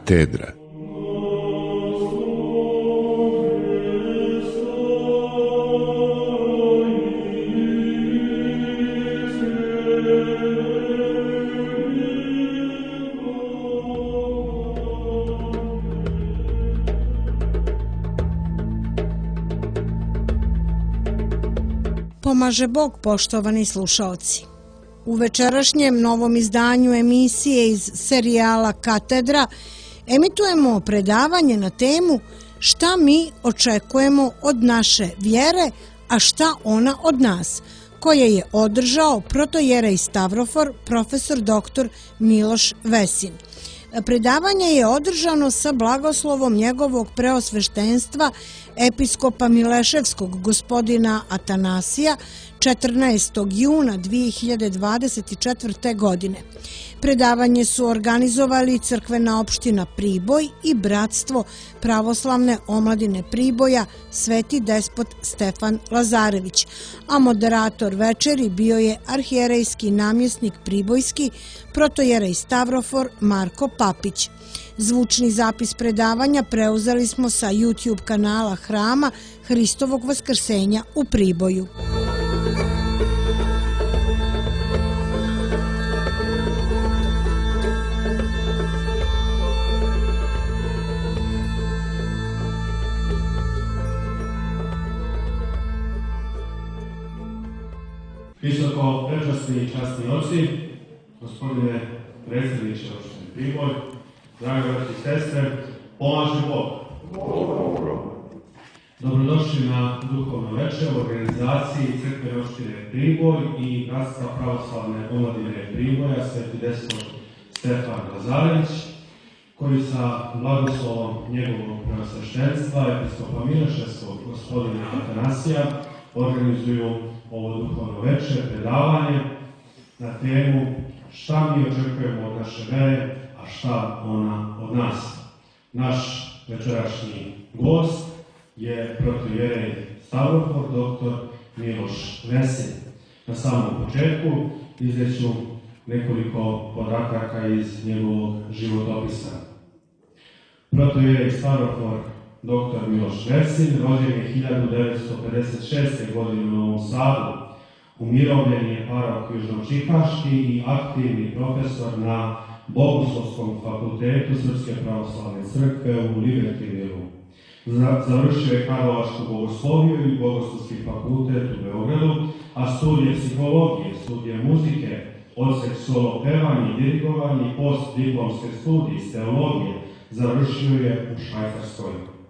Katedra. Pomaže Bog, poštovani slušaoci. U večerašnjem novom izdanju emisije iz serijala Katedra emitujemo predavanje na temu šta mi očekujemo od naše vjere, a šta ona od nas, koje je održao protojerej Stavrofor profesor dr. Miloš Vesin. Predavanje je održano sa blagoslovom njegovog preosveštenstva episkopa Mileševskog gospodina Atanasija 14. juna 2024. godine. Predavanje su organizovali Crkvena opština Priboj i Bratstvo pravoslavne omladine Priboja Sveti despot Stefan Lazarević, a moderator večeri bio je arhijerejski namjesnik Pribojski protojerej Stavrofor Marko Papić. Zvučni zapis predavanja preuzeli smo sa YouTube kanala Hrama Hristovog Vaskrsenja u Priboju. Visoko prečasni i časni oci, gospodine predsjedniče opštine Priboj, dragi braći i sestre, pomaže Bog. Dobrodošli na duhovno večer u organizaciji Crkvene opštine Priboj i Bratstva pravoslavne omladine Priboja Sveti despot Stefan Lazarević, koji sa blagoslovom njegovog preosveštenstva episkopa Mileševskog gospodina Atanasija organizuju ovo duhovno večer, predavanje na temu šta mi očekujemo od naše vere, a šta ona od nas. Naš večerašnji gost je protojerej Stavrofor dr. Miloš Vesin. Na samom početku izreću nekoliko podataka iz njegovog životopisa. Protojerej Stavrofor dr. Miloš Vesin rođen je 1956. godine u Novom Sadu. Umirovljen je parok Južnočikaški i aktivni profesor na Bogoslovskom fakultetu Srpske pravoslavne crkve u Libertyvilu. Završio je Karlovačku bogosloviju i Bogoslovski fakultet u Beogradu, a studije psihologije, studije muzike, odsek solo pevanje i dirigovanje i postdiplomske studije iz teologije završio je u Švajcarskoj.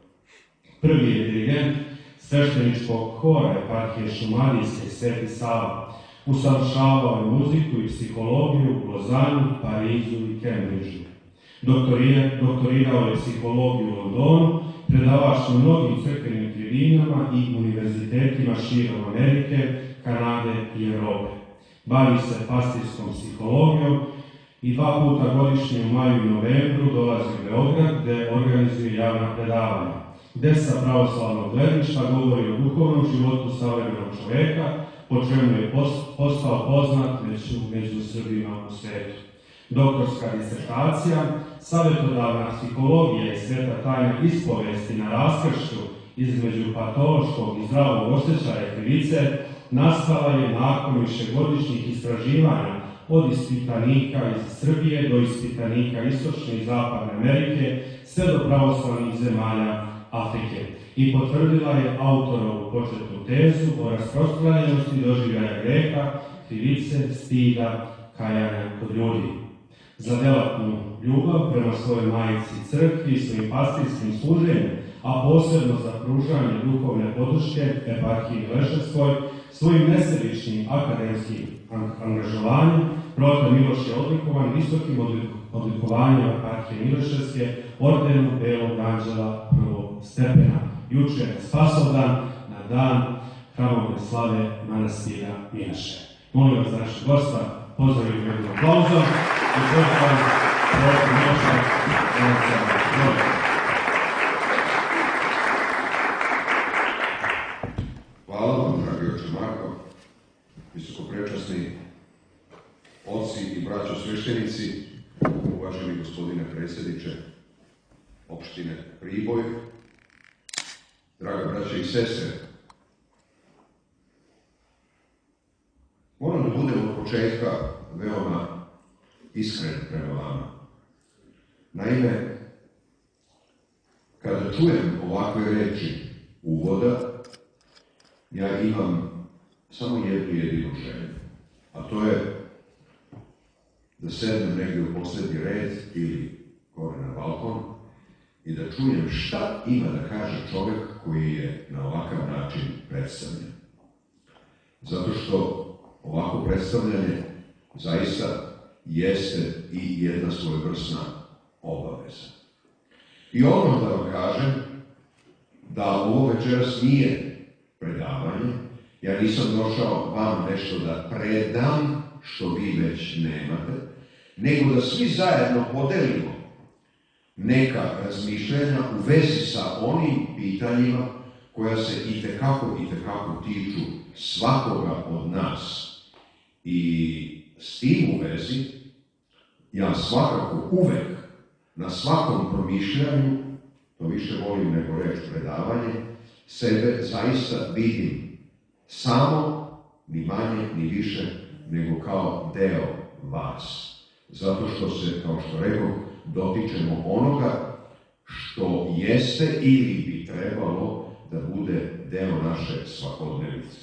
Prvi je dirigent svešteničkog hora eparhije Šumadijske Sveti Sava. Usavršavao je muziku i psihologiju u Lozanu, Parizu i Cambridgeu. Doktorirao je psihologiju u Londonu, predavač na mnogim crkvenim tribinama i univerzitetima širom Amerike, Kanade i Europe. Bavi se pastirskom psihologijom i 2 puta godišnje u maju i novembru dolazi u Beograd gde organizuje javna predavanja, gde sa pravoslavnog gledišta govori o duhovnom životu savremenog čoveka, po čemu je postao poznat među Srbima u svetu. Doktorska disertacija, savjetodavna psihologija i sveta tajna ispovesti na raskršću između patološkog i zdravog osjećaja krivice nastala je nakon višegodišnjih istraživanja od ispitanika iz Srbije do ispitanika Istočne i Zapadne Amerike, sve do pravoslavnih zemalja Afrike i potvrdila je autorovu početnu tezu o rasprostranjenosti doživljaja greha, krivice, stida, kajanja kod ljudi. Za delatnu ljubav prema svojoj majici crkvi i svojim pastirskim služenjem, a posebno za pružanje duhovne podrške eparhiji Mileševskoj, svojim nesebičnim akademskim angažovanjem, proto Miloš je odlikovan visokim odlikovanjem eparhije Mileševske ordenom Belog anđela prvog stepena. Juče je Spasovdan na dan hramovne slave manastira Minaše. Molim vas za našeg gosta, pozdravim jednom aplauzom i pozdravim proto Miloša Vesin. Hvala vam, dragi oče Marko, visokoprečasni oci i braćo sveštenici, uvaženi gospodine predsjedniče, opštine Priboj, draga braće i sestre, moram da budem od početka veoma iskren prema vama. Naime, kada čujem ovakve reči uvoda, ja imam samo jednu jedinu želju, a to je da sednem negdje u poslednji red ili gore na balkon i da čujem šta ima da kaže čovjek koji je na ovakav način predstavljen. Zato što ovako predstavljanje zaista jeste i jedna svojevrsna obaveza. I ono da vam kažem, da ovo večeras nije predavanje, ja nisam došao vam nešto da predam, što vi već nemate, nego da svi zajedno podelimo neka razmišljenja u vezi sa onim pitanjima koja se itekako tiču svakoga od nas. I s tim u vezi, ja svakako uvek na svakom promišljanju, to više volim nego reč predavanje, sebe zaista vidim samo, ni manje, ni više, nego kao deo vas. Zato što se, kao što rekao, dotičemo onoga što jeste ili bi trebalo da bude deo naše svakodnevice.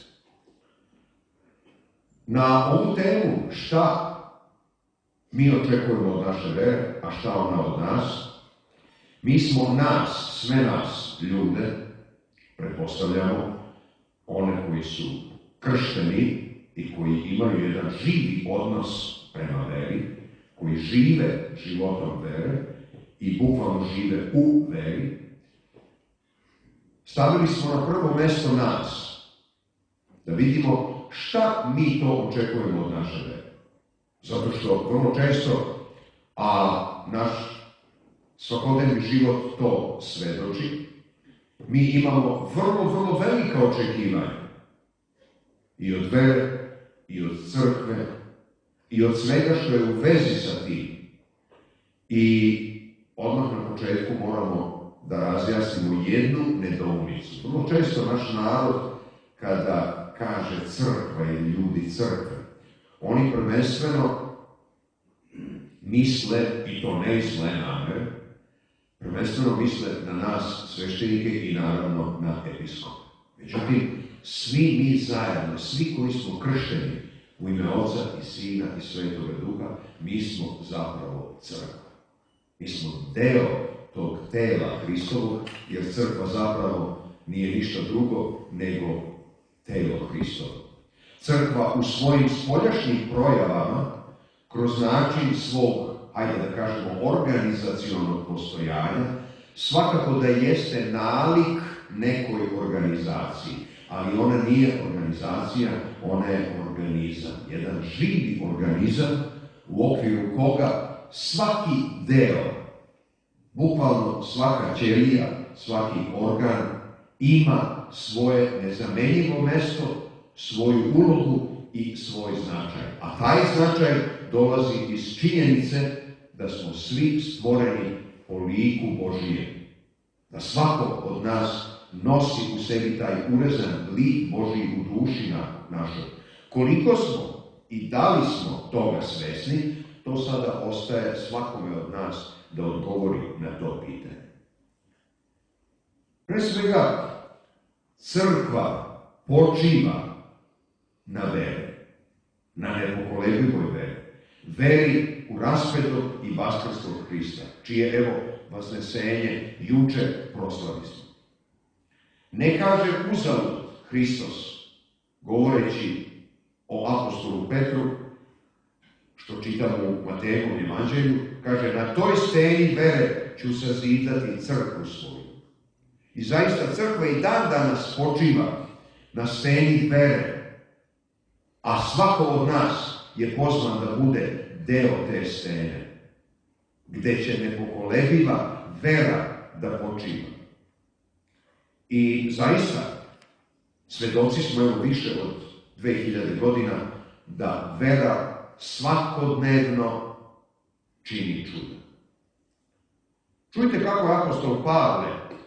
Na ovu temu šta mi očekujemo od naše vere, a šta ona od nas, mi smo sve nas ljude, pretpostavljamo, one koji su kršteni i koji imaju jedan živi odnos prema veri, koji žive životom vere i bukvalno žive u veri, stavili smo na prvo mesto nas, da vidimo šta mi to očekujemo od naše vere. Zato što vrlo često, a naš svakodnevni život to svedoči, mi imamo vrlo velika očekivanja i od vere, i od crkve, i od svega što je u vezi sa tim. I odmah na početku moramo da razjasnimo jednu nedoumicu. Vrlo često naš narod, kada kaže crkva ili ljudi crkve, oni prvenstveno misle, i to ne iz zle namere, prvenstveno misle na nas, sveštenike, i naravno na episkope. Međutim, svi mi zajedno, svi koji smo kršteni u ime Oca i Sina i Svetoga Duha, mi smo zapravo crkva. Mi smo deo tog tela Hristovog, jer crkva zapravo nije ništa drugo nego telo Hristovo. Crkva u svojim spoljašnjim projavama, kroz način svog, hajde da kažemo, organizacionog postojanja, svakako da jeste nalik nekoj organizaciji, ali ona nije organizacija, ona je organizam. Jedan živi organizam u okviru koga svaki deo, bukvalno svaka ćelija, svaki organ ima svoje nezamenjivo mesto, svoju ulogu i svoj značaj. A taj značaj dolazi iz činjenice da smo svi stvoreni po liku Božijem. Da svako od nas nosi u sebi taj urezan lik Božiji u duši našoj. Koliko smo i da li smo toga svesni, to sada ostaje svakome od nas da odgovori na to pitanje. Pre svega, crkva počiva na veri, na nepokolebivoj veri, veri u raspetog i vaskrslog Hrista, čije, evo, vasnesenje juče proslavili smo. Ne kaže uzalud Hristos, govoreći o apostolu Petru, što čitamo u Matejevom evanđelju, kaže, na toj steni vere ću sazidati crkvu svoju. I zaista crkva i dan danas počiva na steni vere, a svako od nas je pozvan da bude deo te stene, gde će nepokolebiva vera da počiva. I zaista, svedoci smo evo više od 2000 godina da vera svakodnevno čini čuda. Čujte kako je apostol Pavle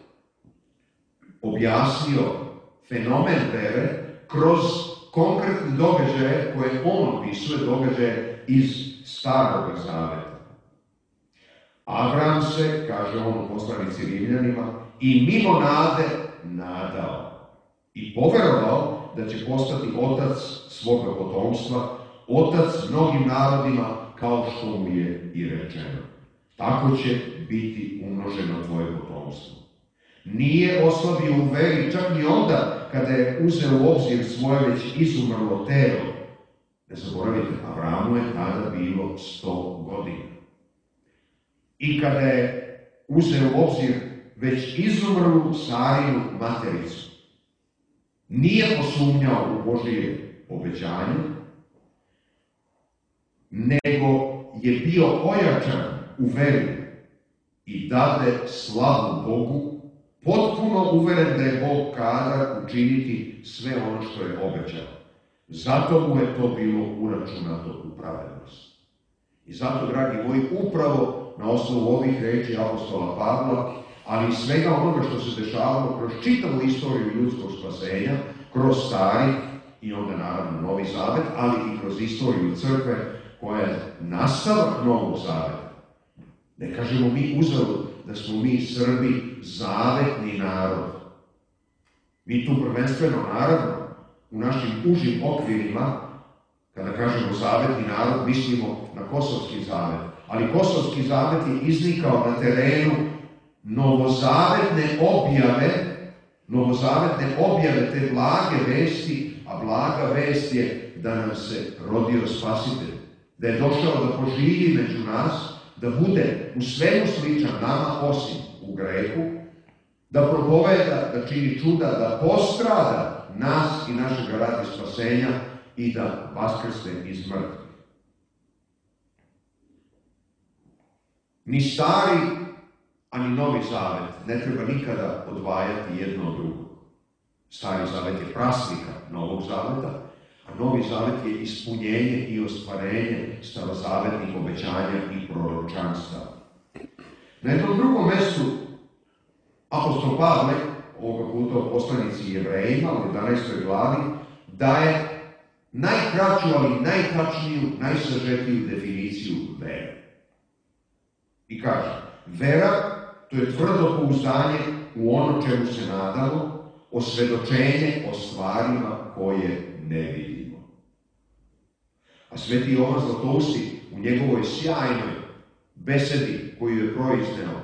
objasnio fenomen vere kroz konkretne događaje koje on opisuje, događaje iz Starog zaveta. Abraham se, kaže on u poslanici Rimljanima, i mimo nade nadao i poverovao da će postati otac svoga potomstva, otac mnogim narodima, kao što mu je i rečeno. Tako će biti umnoženo tvoje potomstvo. Nije oslabio u veri čak ni onda kada je uzeo u obzir svoje već izumrlo telo. Ne zaboravite, Avramu je tada bilo 100 godina. I kada je uzeo u obzir već izumrlu Sarinu matericu, nije posumnjao u Božije obećanje, nego je bio ojačan u veri i dade slavu Bogu, potpuno uveren da je Bog kadar učiniti sve ono što je obećao. Zato mu je to bilo uračunato u pravednost. I zato, dragi moji, upravo na osnovu ovih reči apostola Pavla, ali i svega onoga što se dešavalo kroz čitavu istoriju ljudskog spasenja, kroz Stari i onda naravno Novi Zavet, ali i kroz istoriju crkve koja je nastavak Novog Zaveta. Ne kažemo mi uzalud da smo mi Srbi zavetni narod. Mi tu prvenstveno, naravno, u našim užim okvirima, kada kažemo zavetni narod, mislimo na Kosovski zavet. Ali Kosovski zavet je iznikao na terenu novozavetne objave te blage vesti, a blaga vest je da nam se rodio Spasitelj, da je došao da poživi među nas, da bude u svemu sličan nama, osim u grehu, da propoveda, da čini čuda, da postrada nas i našeg radi spasenja i da vaskrsne iz mrtvih. Ni Stari, ani Novi Zavet ne treba nikada odvajati jedno od drugog. Stari Zavet je praslika Novog Zaveta, a Novi Zavet je ispunjenje i ostvarenje starozavetnih obećanja i proročanstava. Na jednom drugom mestu apostol Pavle, ovoga puta u poslanici Jevrejima, u 11. glavi, daje najkraću, ali najtačniju, najsažetiju definiciju vere. I kaže, vera, to je tvrdo pouzdanje u ono čemu se nadamo, osvedočenje o stvarima koje ne vidimo. A sveti Jovan Zlatousti u njegovoj sjajnoj besedi koju je proizneo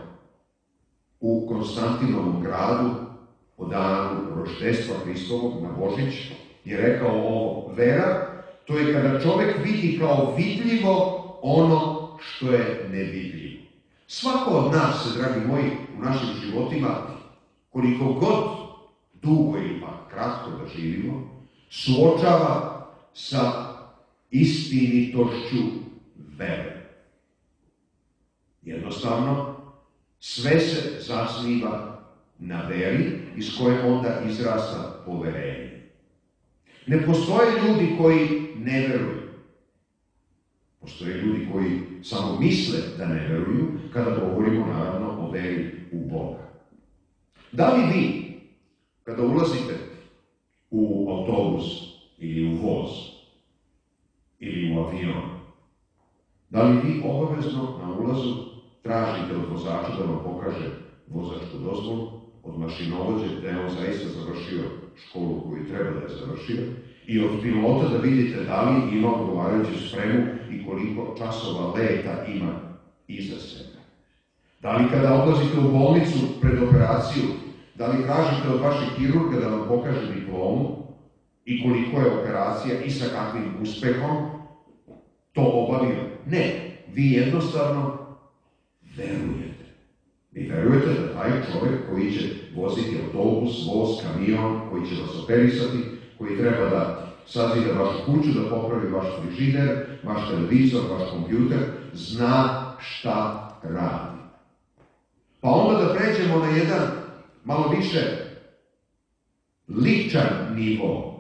u Konstantinovom gradu o danu roštestva Hristovog na Božić je rekao ovo: vera, to je kada čovjek vidi kao vidljivo ono što je nevidljivo. Svako od nas, dragi moji, u našim životima, koliko god dugo ili pa kratko da živimo, suočava sa istinitošću vere. Jednostavno, sve se zasniva na veri iz koje onda izrasta poverenje. Ne postoje ljudi koji ne veruju. Postoje ljudi koji samo misle da ne veruju, kada govorimo naravno o veri u Boga. Da li vi, kada ulazite u autobus ili u voz ili u avion, da li vi obavezno na ulazu tražite od vozača da vam pokaže vozačku dozvolu, od mašinovođe da je on zaista završio školu koju treba da je završio, i od pilota da vidite da li ima odgovarajuću spremu i koliko časova leta ima iza sebe? Da li kada odlazite u bolnicu pred operaciju, da li tražite od vašeg hirurga da vam pokaže diplomu i koliko je operacija i sa kakvim uspehom to obavio? Ne, vi jednostavno verujete. Vi verujete da taj čovjek koji će voziti autobus, voz, kamion, koji će vas operisati, koji treba da sazida vašu kuću, da popravi vaš frižider, vaš televizor, vaš kompjuter, zna šta radi. Pa onda da pređemo na jedan malo više ličan nivo.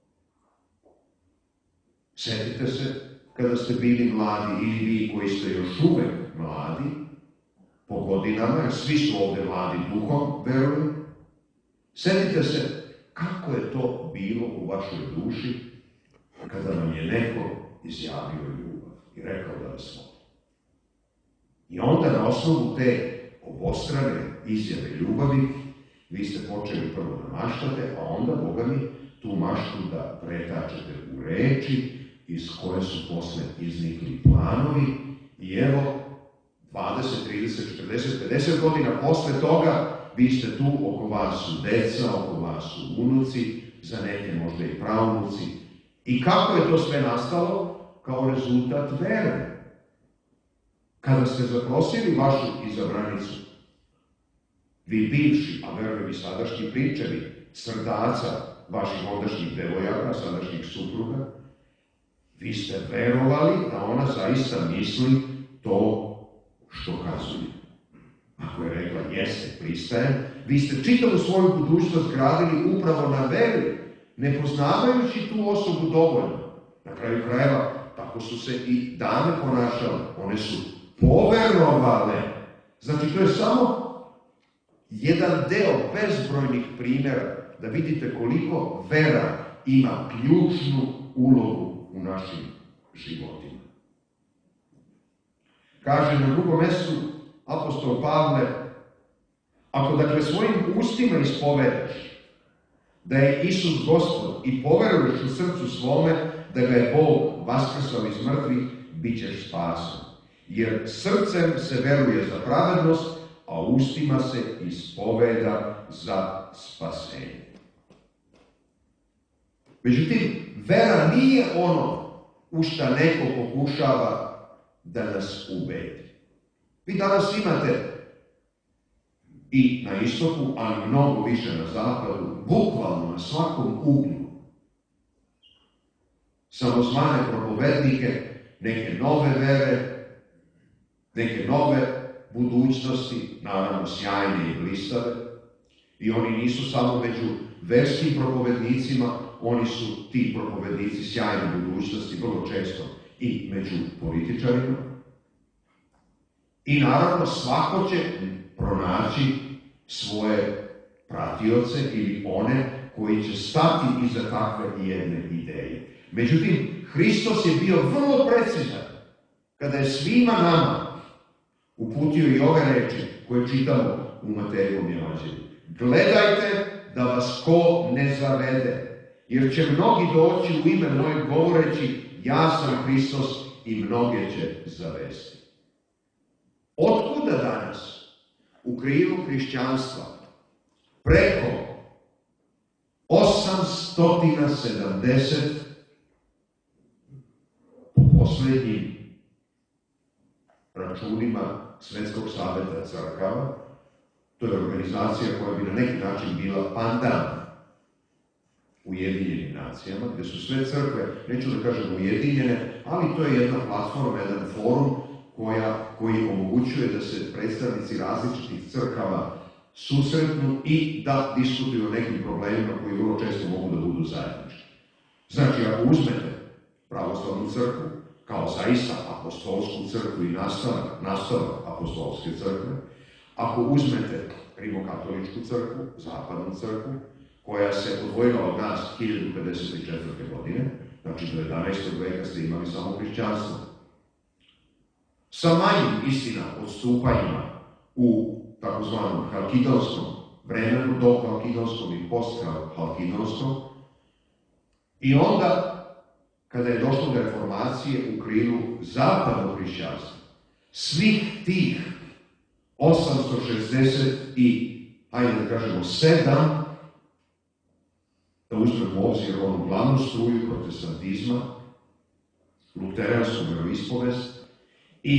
Sjetite se kada ste bili mladi ili vi koji ste još uvek mladi, po godinama, jer svi su ovdje mladi duhom, verujem, setite se kako je to bilo u vašoj duši kada vam je neko izjavio ljubav i rekao da vas voli. I onda na osnovu te obostrane izjave ljubavi vi ste počeli prvo da maštate, a onda, Boga mi, tu maštu da pretačete u reči iz koje su posle iznikli planovi i evo 20, 30, 40, 50 godina posle toga vi ste tu, oko vas su deca, oko vas su unuci, za neke možda i praunuci. I kako je to sve nastalo? Kao rezultat vere. Kada ste zaprosili vašu izabranicu, vi bivši, a verujem i sadašnji pričavi, srdaca vaših ondašnjih devojaka, sadašnjih supruga, vi ste verovali da ona zaista misli to što kazuje. Ako je rekla jeste, pristajem, vi ste čitavu svoju budućnost gradili upravo na veri, ne poznavajući tu osobu dovoljno. Na kraju krajeva, tako su se i dame ponašale. One su poverovale. Znači, to je samo jedan deo bezbrojnih primjera da vidite koliko vera ima ključnu ulogu u našim životima. Kaže na drugom mjestu apostol Pavle, ako dakle svojim ustima ispovedaš da je Isus Gospod i poveruješ u srcu svome da ga je Bog vaskrsao iz mrtvih, bit ćeš spasen. Jer srcem se veruje za pravednost, a ustima se ispoveda za spasenje. Međutim, vera nije ono u šta neko pokušava da nas ubedi. Vi danas imate i na istoku, ali mnogo više na zapadu, bukvalno na svakom uglu, samozvane propovednike, neke nove vere, neke nove budućnosti, naravno sjajne i blistave, i oni nisu samo među verskim propovednicima, oni su ti propovednici sjajne budućnosti, vrlo često i među političarima. I naravno svako će pronaći svoje pratioce ili one koji će stati iza takve jedne ideje. Međutim, Hristos je bio vrlo precizan kada je svima nama uputio i ove reči koje čitamo u Matejevom evanđelju. Gledajte da vas ko ne zavede, jer će mnogi doći u ime moje govoreći ja sam Hristos i mnoge će zavesti. Otkuda danas u krilu hrišćanstva preko 870 po posljednjim računima Svetskog saveta crkava, to je organizacija koja bi na neki način bila pandan Ujedinjenim nacijama, gdje su sve crkve, neću da kažem ujedinjene, ali to je jedna platforma, jedan forum koji omogućuje da se predstavnici različitih crkava susretnu i da diskutuju o nekim problemima koji vrlo često mogu da budu zajednički. Znači, ako uzmete pravoslavnu crkvu kao zaista apostolsku crkvu i nastavak apostolske crkve, ako uzmete rimokatoličku crkvu, zapadnu crkvu, koja se odvojila od nas 1054. godine, znači do 11. veka ste imali samo hrišćanstvo. Sa manjim, istina, odstupanjima u takozvanom halkidonskom vremenu, do halkidonskom i post-halkidonskom, i onda, kada je došlo do reformacije u krilu zapadnog hrišćanstva, svih tih 860 i, hajde da kažemo, 7, da uzmemo u obzir onu glavnu struju protestantizma, luteransku veroispovest, i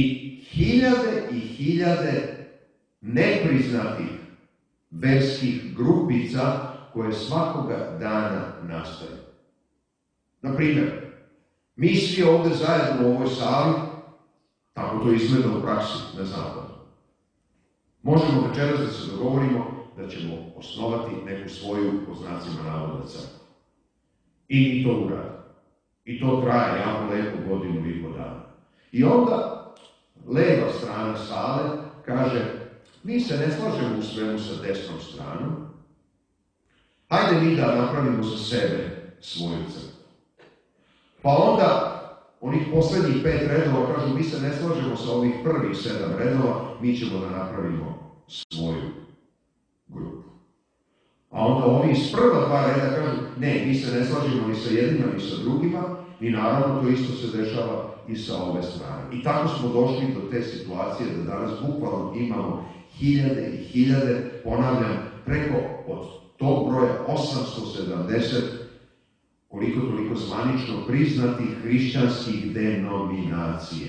hiljade nepriznatih verskih grupica koje svakoga dana nastaju. Na primjer, mi svi ovdje zajedno u ovoj sali, tako to izgleda u praksi na zapadu, možemo večeras da se dogovorimo da ćemo osnovati neku svoju, po znacima navoda, crkvu. I to uradi. I to traje jako lepo godinu i po dana. I onda leva strana sale kaže mi se ne slažemo u svemu sa desnom stranom, hajde mi da napravimo za sebe svoju crkvu. Pa onda onih poslednjih 5 redova kažu mi se ne slažemo sa ovih prvih 7 redova, mi ćemo da napravimo svoju grupu. A onda ovi iz prva 2 reda kažu ne, mi se ne slažemo ni sa jednima ni sa drugima i naravno to isto se dešava i sa ove strane. I tako smo došli do te situacije da danas bukvalno imamo hiljade i hiljade, ponavljam, preko od tog broja 870 koliko toliko zvanično priznatih hrišćanskih denominacija.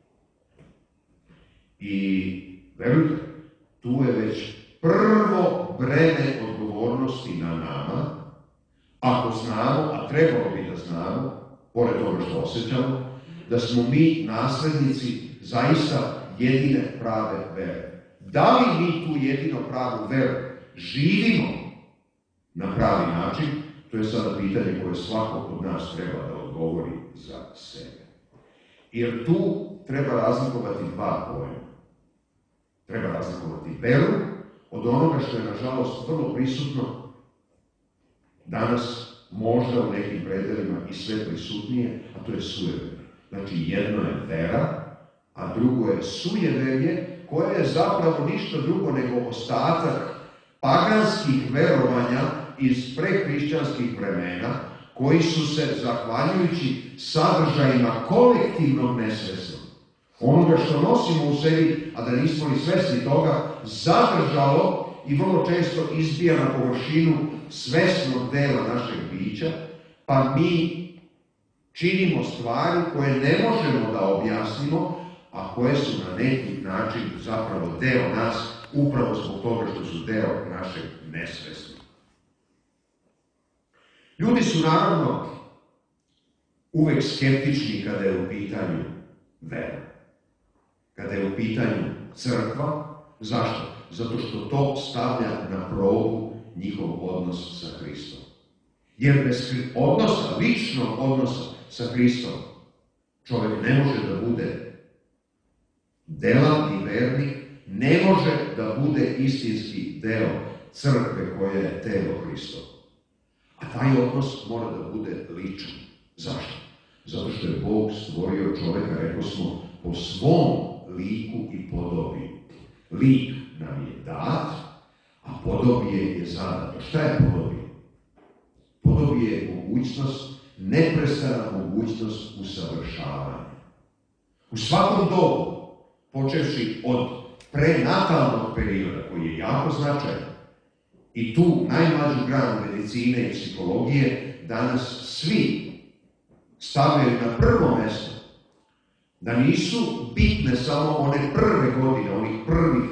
I verujte, tu je već prvo breme odgovornosti na nama, ako znamo, a trebalo bi da znamo, pored toga što osjećamo, da smo mi naslednici zaista jedine prave vere. Da li mi tu jedino pravu veru živimo na pravi način, to je sada pitanje koje svako od nas treba da odgovori za sebe. Jer tu treba razlikovati 2 pojma. Treba razlikovati veru od onoga što je, nažalost, vrlo prisutno danas, možda u nekim predelima i sve prisutnije, a to je sujeverje. Znači, jedno je vera, a drugo je sujeverje, koje je zapravo ništa drugo nego ostatak paganskih verovanja iz prehrišćanskih vremena, koji su se, zahvaljujući sadržajima kolektivnog nesvesnog, onoga što nosimo u sebi, a da nismo ni svesni toga, zadržalo i vrlo često izbija na površinu svesnog dela našeg bića, pa mi činimo stvari koje ne možemo da objasnimo, a koje su na neki način zapravo deo nas, upravo zbog toga što su deo našeg nesvesnog. Ljudi su naravno uvek skeptični kada je u pitanju vera. Kada je u pitanju crkva. Zašto? Zato što to stavlja na probu njihov odnos sa Hristom. Jer bez odnosa, ličnog odnosa sa Hristom, čovjek ne može da bude delan i vernik, ne može da bude istinski deo crkve koja je telo Hristovo. A taj odnos mora da bude ličan. Zašto? Zato što je Bog stvorio čovjeka, rekao smo, po svom liku i podobi. Lik nam je dat, a podobije je zadato. Šta je podobije? Podobije je mogućnost, neprestana mogućnost usavršavanja. U svakom dobu, počevši od prenatalnog perioda, koji je jako značajan, i tu najmlađu granu medicine i psihologije danas svi stavljaju na prvo mesto, da nisu bitne samo one prve godine, onih prvih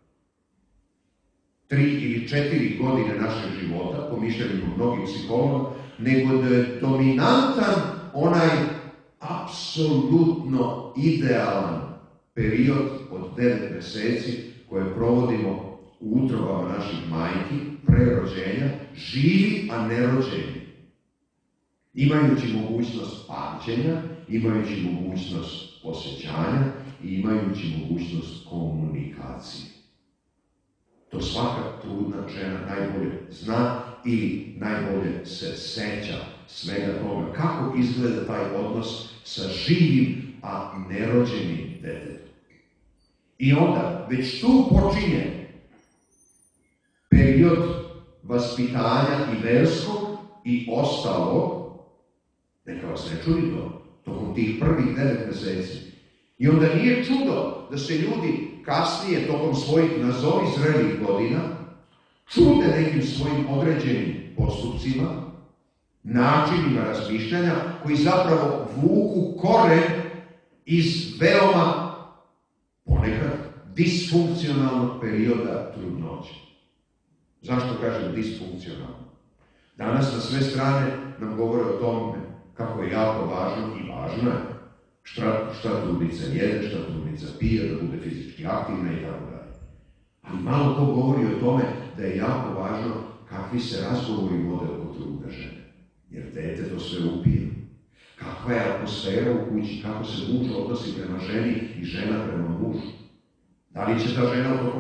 3 ili 4 godine našeg života, po mišljenju mnogih psihologa, nego da je dominantan onaj apsolutno idealan period od 9 meseci koje provodimo u utrobama naših majki, pre rođenja, živi, a nerođeni. Imajući mogućnost pamćenja, imajući mogućnost osjećanja i imajući mogućnost komunikacije. To svaka trudna žena najbolje zna i najbolje se seća svega toga. Kako izgleda taj odnos sa živim, a nerođenim detetom. I onda, već tu počinje period vaspitanja i verskog i ostalog, neka vas ne čudi to, tokom tih prvih 9 meseci. I onda nije čudo da se ljudi kasnije, tokom svojih nazovi zrelih godina, čude nekim svojim određenim postupcima, načinima razmišljanja, koji zapravo vuku koren iz veoma, ponekad, disfunkcionalnog perioda trudnoće. Zašto kažem disfunkcionalno? Danas na sve strane nam govore o tome kako je jako važno i važno je šta trudnica jede, šta trudnica pije, da bude fizički aktivna i tako dalje. Ali malo ko govori o tome da je jako važno kakvi se razgovori vode oko trudne žene. Jer dete to sve upije. Kakva je atmosfera u kući, kako se muž odnosi prema ženi i žena prema mužu. Da li će ta žena tokom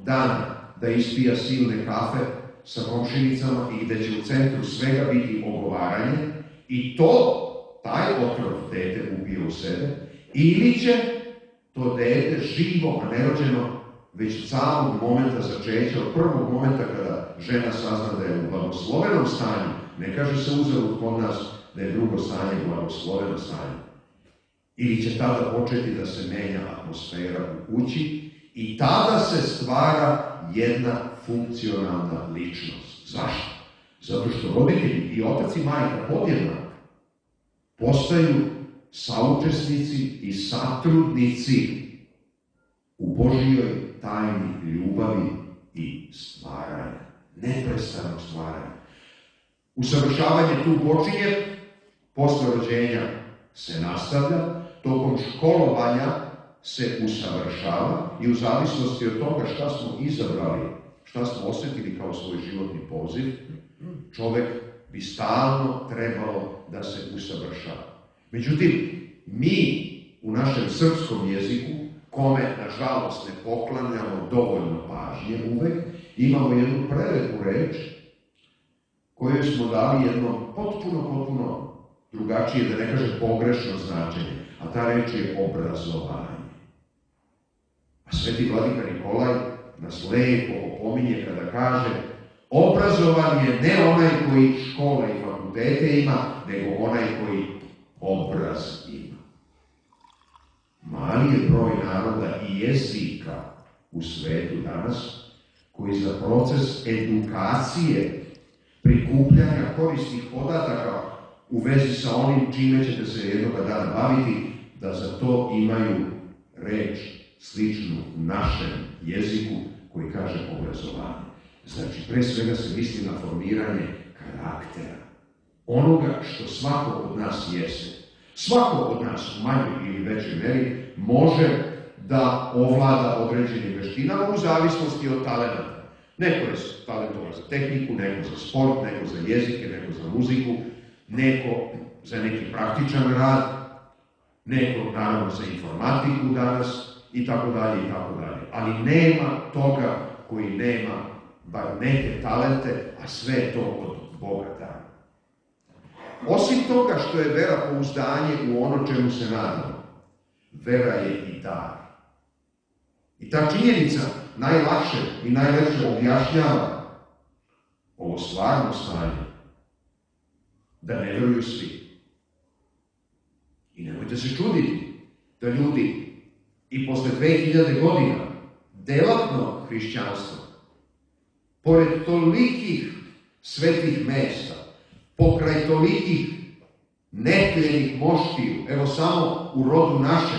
dana da ispija silne kafe sa komšinicama i gde će u centru svega biti ogovaranje i taj otrov dete ubije u sebe, ili će to dete živo, a nerođeno, već od samog momenta začeća, od prvog momenta kada žena sazna da je u blagoslovenom stanju, ne kaže se uzalud kod nas da je drugo stanje blagosloveno stanje, ili će tada početi da se menja atmosfera u kući i tada se stvara jedna funkcionalna ličnost. Zašto? Zato što roditelji i otac i majka podjednako postaju saučesnici i satrudnici u Božijoj tajni ljubavi i stvaranja, neprestanog stvaranja. Usavršavanje tu počinje, posle rođenja se nastavlja, tokom školovanja se usavršava i u zavisnosti od toga šta smo izabrali, šta smo osjetili kao svoj životni poziv, čovek bi stalno trebalo da se usavršava. Međutim, mi u našem srpskom jeziku, kome, nažalost, ne poklanjamo dovoljno pažnje uvek, imamo jednu prelepu reč koju smo dali jedno potpuno drugačije, da ne kažem pogrešno značenje, a ta reč je obrazovanje. A sveti vladika Nikolaj nas lepo opominje kada kaže: obrazovan je ne onaj koji škole i fakultete ima, nego onaj koji obraz ima. Mali je broj naroda i jezika u svetu danas koji za proces edukacije, prikupljanja korisnih podataka u vezi sa onim čime ćete se jednoga dana baviti, da za to imaju reč sličnu našem jeziku koji kaže obrazovanje. Znači, pre svega se misli na formiranje karaktera, onoga što svako od nas jeste. Svako od nas u manjoj ili većoj meri može da ovlada određenim veštinama u zavisnosti od talenta. Neko je talentovan za tehniku, neko za sport, neko za jezike, neko za muziku, neko za neki praktičan rad, neko naravno za informatiku danas i tako dalje i tako dalje. Ali nema toga koji nema bar neke talente, a sve to od Boga da. Osim toga što je vera pouzdanje u ono čemu se nadamo, vera je i dar. I ta činjenica najlakše i najlepše objašnjava ovo stvarno stanje, da ne veruju svi. I nemojte se čuditi da ljudi i posle 2000 godina delatno hrišćanstvo, pored tolikih svetih mesta, pokraj tolikih netljenih moštiju, evo samo u rodu našem,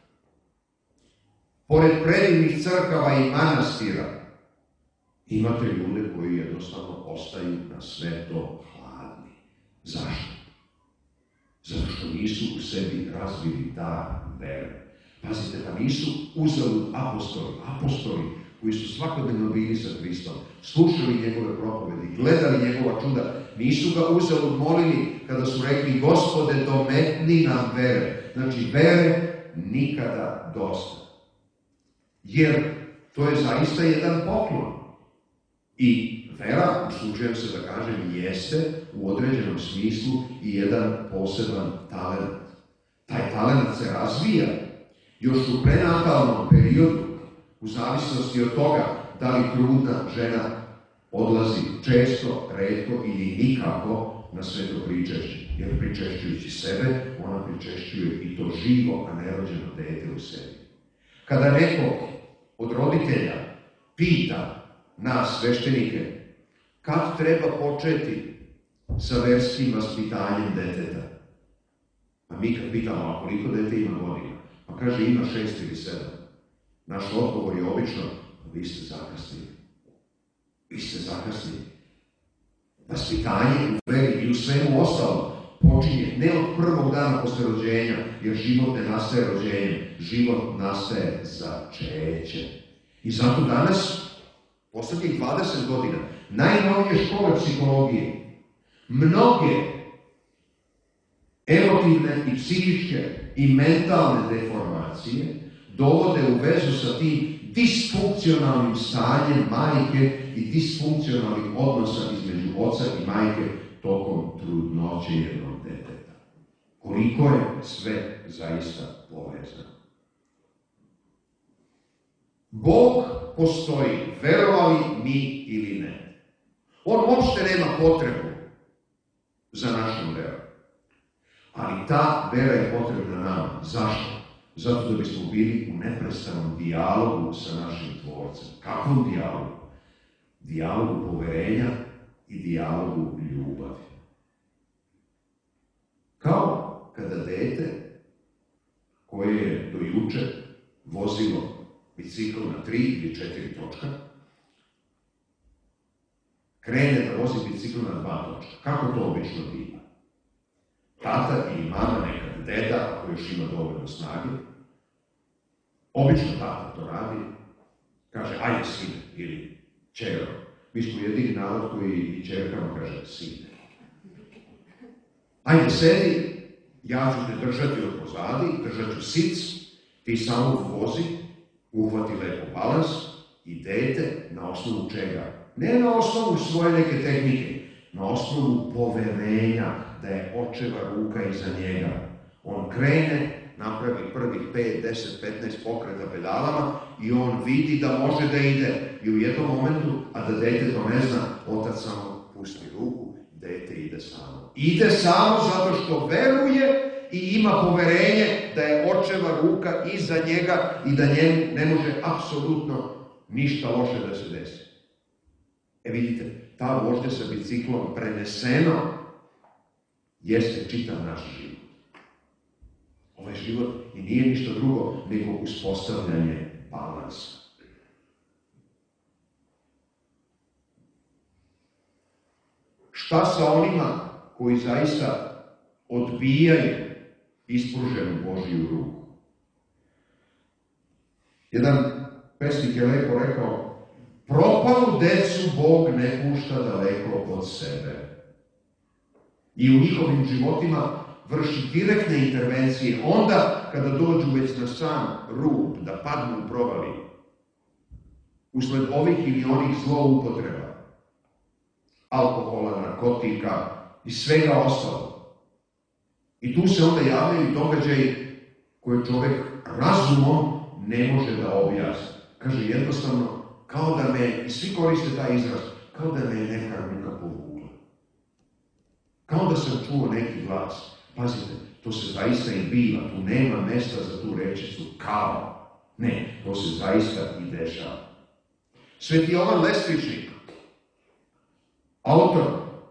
pored predivnih crkava i manastira, imate ljude koji jednostavno ostaju na sve to hladni. Zašto? Zato što nisu u sebi razvili dar vere. Pazite, pa nisu uzalud apostoli koji su svakodnevno bili sa Hristom, slušali njegove propovedi, gledali njegova čuda, nisu ga uzalud molili kada su rekli: Gospode, dometni nam vere. Znači, vere nikada dosta. Jer to je zaista jedan poklon. I vera, usuđujem se da kažem, jeste u određenom smislu i jedan poseban talent. Taj talent se razvija još u prenatalnom periodu, u zavisnosti od toga da li trudna žena odlazi često, retko ili nikako na sveto pričešće. Jer pričešćujući sebe, ona pričešćuje i to živo, a nerođeno dete u sebi. Kada neko od roditelja pita nas, sveštenike, kad treba početi sa verskim vaspitanjem deteta? A mi kad pitamo, a koliko dete ima godina? Pa kaže, ima 6 ili 7. Naš odgovor je obično: vi ste zakasnili. Vi ste zakasnili. Vaspitanje u veri i u svemu ostalom počinje ne od prvog dana posle rođenja, jer život ne nastaje rođenjem, život nastaje začećem. I zato danas, poslednjih 20 godina, najnovije škole psihologije, mnoge emotivne i psihičke i mentalne deformacije dovode u vezu sa tim disfunkcionalnim stanjem majke i disfunkcionalnih odnosa između oca i majke tokom trudnoće jednog deteta. Koliko je sve zaista povezano. Bog postoji, verovali mi ili ne. On uopšte nema potrebu za našom verom. Ali ta vera je potrebna nama. Zašto? Zato da bismo bili u neprestanom dijalogu sa našim Tvorcem. Kakvom dijalogu? Dijalogu poverenja i dijalogu ljubavi. Kao kada dete koje je do juče vozilo bicikl na 3 ili 4 točka, krene da vozi bicikl na 2 točka. Kako to obično biva? Tata ili mama, nekad deda, ako još ima dovoljno snage, obično tata to radi, kaže, ajde sine, ili čero. Mi smo jedini narod koji i čerkama kaže sine. Ajde sedi, ja ću te držati od pozadi, držat ću sic, ti samo vozi, uhvati lepo balans i dete na osnovu čega? Ne na osnovu svoje neke tehnike, na osnovu poverenja da je očeva ruka iza njega. On krene, napravi prvih 5, 10, 15 pokreta pedalama i on vidi da može da ide. I u jednom momentu, a da dete to ne zna, otac samo pusti ruku, dete ide samo. Ide samo zato što veruje i ima poverenje da je očeva ruka iza njega i da njemu ne može apsolutno ništa loše da se desi. Vidite, ta vožnja sa biciklom preneseno jeste čitav naš život. Ovaj život i nije ništa drugo nego uspostavljanje balansa. Šta sa onima koji zaista odbijaju ispruženu Božiju ruku? Jedan pesnik je lepo rekao, propalu decu Bog ne pušta daleko od sebe. I u njihovim životima vrši direktne intervencije onda kada dođu već na sam rub, da padnu u provali, usled ovih ili onih zloupotreba, alkohola, narkotika i svega ostalo. I tu se onda javljaju događaji koje čovjek razumom ne može da objasni. Kaže jednostavno, kao da me, i svi koriste taj izraz, kao da me je neka ruka povukla. Kao da sam čuo neki glas. Pazite, to se zaista i biva, tu nema mesta za tu rečicu kao. Ne, to se zaista i dešava. Sveti Jovan Lestvičnik, autor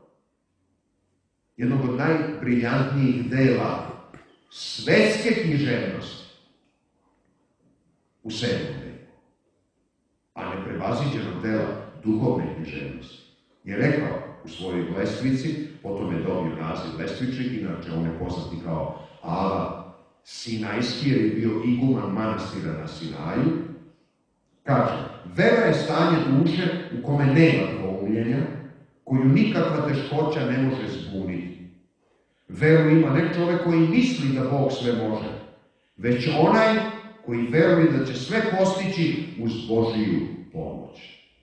jednog od najbriljantnijih dela svetske književnosti u 7. veku, a neprevaziđenog dela duhovne književnosti, je rekao u svojoj Lestvici, potom je dobio naziv Lestvičnik, inače on je poznati kao Ava Sinajski, jer je bio iguman manastira na Sinaju. Kaže, vera je stanje duše u kome nema dvoumljenja, koju nikakva teškoća ne može zbuniti. Veru ima ne čovjek koji misli da Bog sve može, već onaj koji veruje da će sve postići uz Božiju pomoć.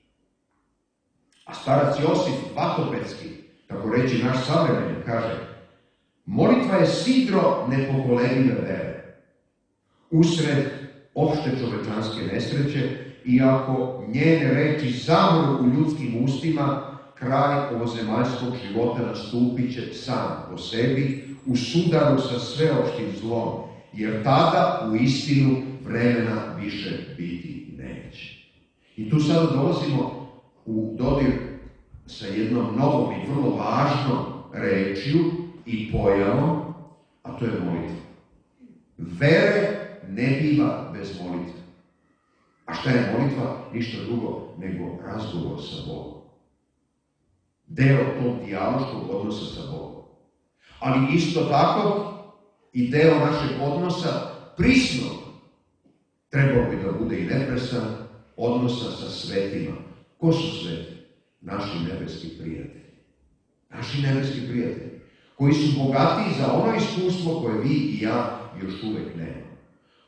A starac Josif Vatopedski, tako reći naš savremenik, kaže, molitva je sidro nepokolevive vere. Usred opšte čovečanske nesreće, iako njene reči zamru u ljudskim ustima, kraj ovozemaljskog života nastupit će sam po sebi, u sudaru sa sveopštim zlom, jer tada u istinu vremena više biti neće. I tu sada dolazimo u dodir sa jednom novom i vrlo važnom rečju i pojavom, a to je molitva. Vere ne biva bez molitve. A šta je molitva? Ništa drugo nego razgovor sa Bogom. Deo tog dijaloškog odnosa sa Bogom. Ali isto tako i deo našeg odnosa prisnog trebao bi da bude i neprestan odnosa sa svetima. Ko su sveti? Naši nebeski prijatelji. Naši nebeski prijatelji, koji su bogatiji za ono iskustvo koje vi i ja još uvek nemamo.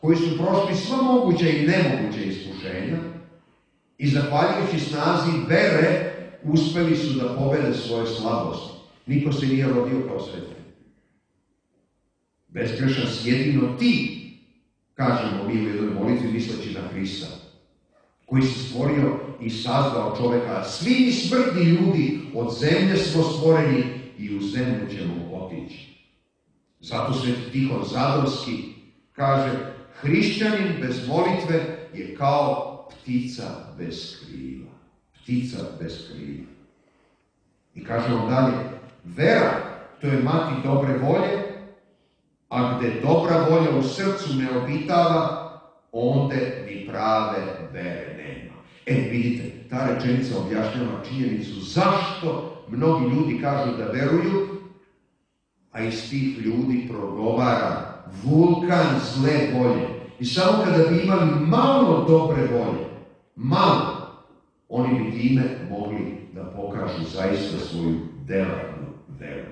koji su prošli sva moguća i nemoguća iskušenja i zahvaljujući snazi vere uspeli su da pobede svoje slabosti. Niko se nije rodio kao svetljen. Bezgrešan si jedino ti, kažemo mi u jednoj molitvi misleći na Hrista, koji si stvorio i sazvao čoveka, a svi mi smrtni ljudi od zemlje smo stvoreni i u zemlju ćemo otići. Zato Sveti Tihon Zadorski kaže, hrišćanin bez molitve je kao ptica bez krila. Ptica bez krila. I kaže on dalje, vera, to je mati dobre volje, a gde dobra volja u srcu ne obitava, onde ni prave vere nema. Vidite, ta rečenica objašnjava činjenicu zašto mnogi ljudi kažu da veruju, a iz tih ljudi progovara vulkan zle volje. I samo kada bi imali malo dobre volje, malo, oni bi time mogli da pokažu zaista svoju delatnu veru.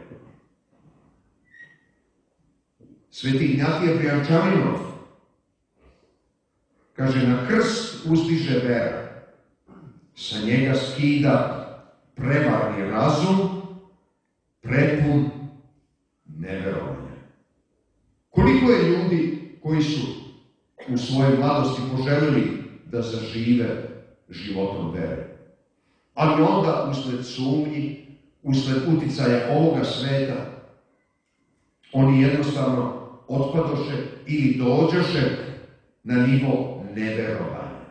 Sveti Ignjatije Brijančaninov kaže, na krst uzdiže vera, sa njega skida prevarni razum, prepun neverovanja. Koliko je ljudi koji su u svojoj mladosti poželjeli da zažive životom vere, ali onda usled sumnji, usled uticaja ovoga sveta, oni jednostavno otpadoše ili dođoše na nivo neverovanja.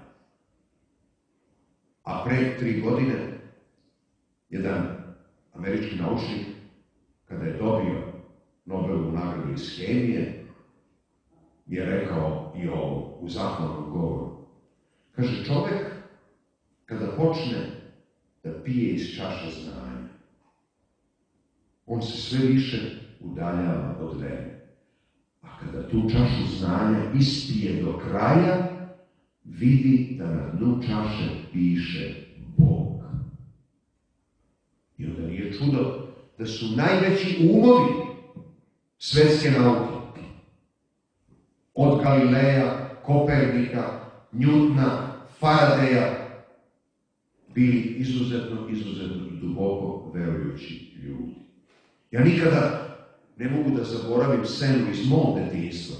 A pre 3 godine jedan američki naučnik, kada je dobio Nobelovu nagradu iz hemije, je rekao i ovo u zahvalnom govoru. Kaže, čovek kada počne da pije iz čaše znanja, on se sve više udaljava od vere. A kada tu čašu znanja ispije do kraja, vidi da na dnu čaše piše Bog. I onda nije čudo da su najveći umovi svetske nauke, od Galileja, Kopernika, Njutna, Faradeja, bili izuzetno duboko verujući ljudi. Ja nikada ne mogu da zaboravim scenu iz mog detinjstva,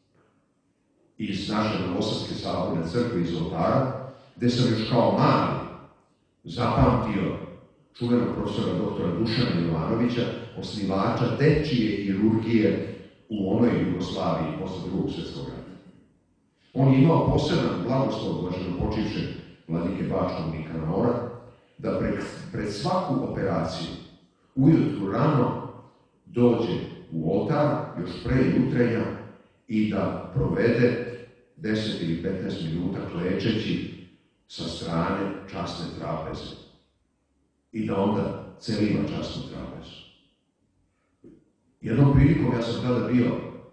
iz naše Novosadske saborne crkve, iz oltara, gde sam još kao mali zapamtio čuvenog profesora doktora Dušana Jovanovića, osnivača dečije hirurgije u onoj Jugoslaviji posle Drugog svjetskog rata. On je imao poseban blagoslov blaženo počivšeg vladike Bačkog Nikanora, da pred svaku operaciju ujutru rano dođe u oltar, još pre jutrenja, i da provede 10 ili 15 minuta klečeći sa strane časne trapeze. I da onda celiva časnu trapezu. Jednom prilikom, ja sam tada bio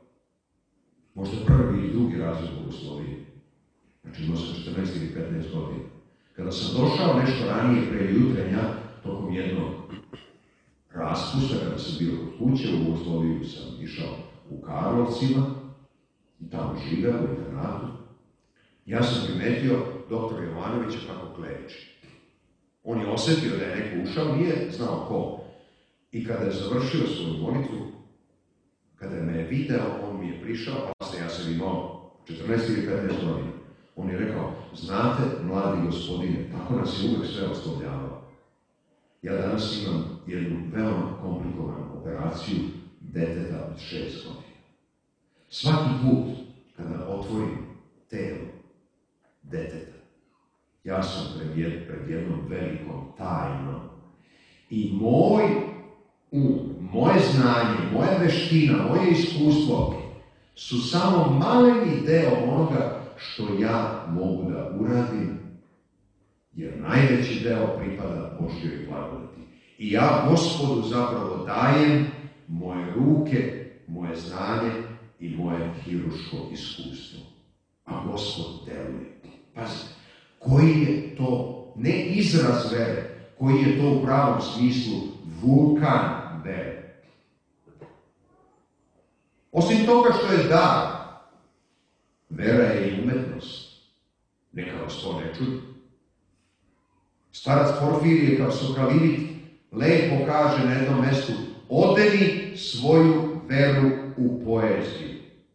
možda prvi ili drugi razred bogoslovije. Znači imao sam 14 ili 15 godina. Kada sam došao nešto ranije pre jutrenja, tokom jednog raspusta, kada sam bio kod kuće, u bogosloviju sam išao u Karlovcima, i tamo živeo u internatu, ja sam primetio doktora Jovanovića kako kleči. On je osetio da je neko ušao, nije znao ko. I kada je završio svoju molitvu, kada me je video, on mi je prišao, pa ja sam imao 14 ili 15 godina. On je rekao, znate, mladi gospodine, tako nas je uvek sve oslovljavao. Ja danas imam jednu veoma komplikovanu operaciju deteta od 6 godina. Svaki put kada otvorim telo deteta, ja sam pred jednom velikom tajnom. I moj moje znanje, moja veština, moje iskustvo su samo maleni deo onoga što ja mogu da uradim, jer najveći deo pripada Božjoj blagodati. I ja Gospodu zapravo dajem moje ruke, moje znanje i moje hiruško iskustvo. A Gospod deluje. Pazite, koji je to, ne izraz vere, koji je to u pravom smislu vulkan vere. Osim toga što je dar, Vera je i umetnost. Neka vas to ne čudi. Starac Porfirije kao Sokalivit lepo kaže na jednom mestu: odeni svoju veru u poeziju.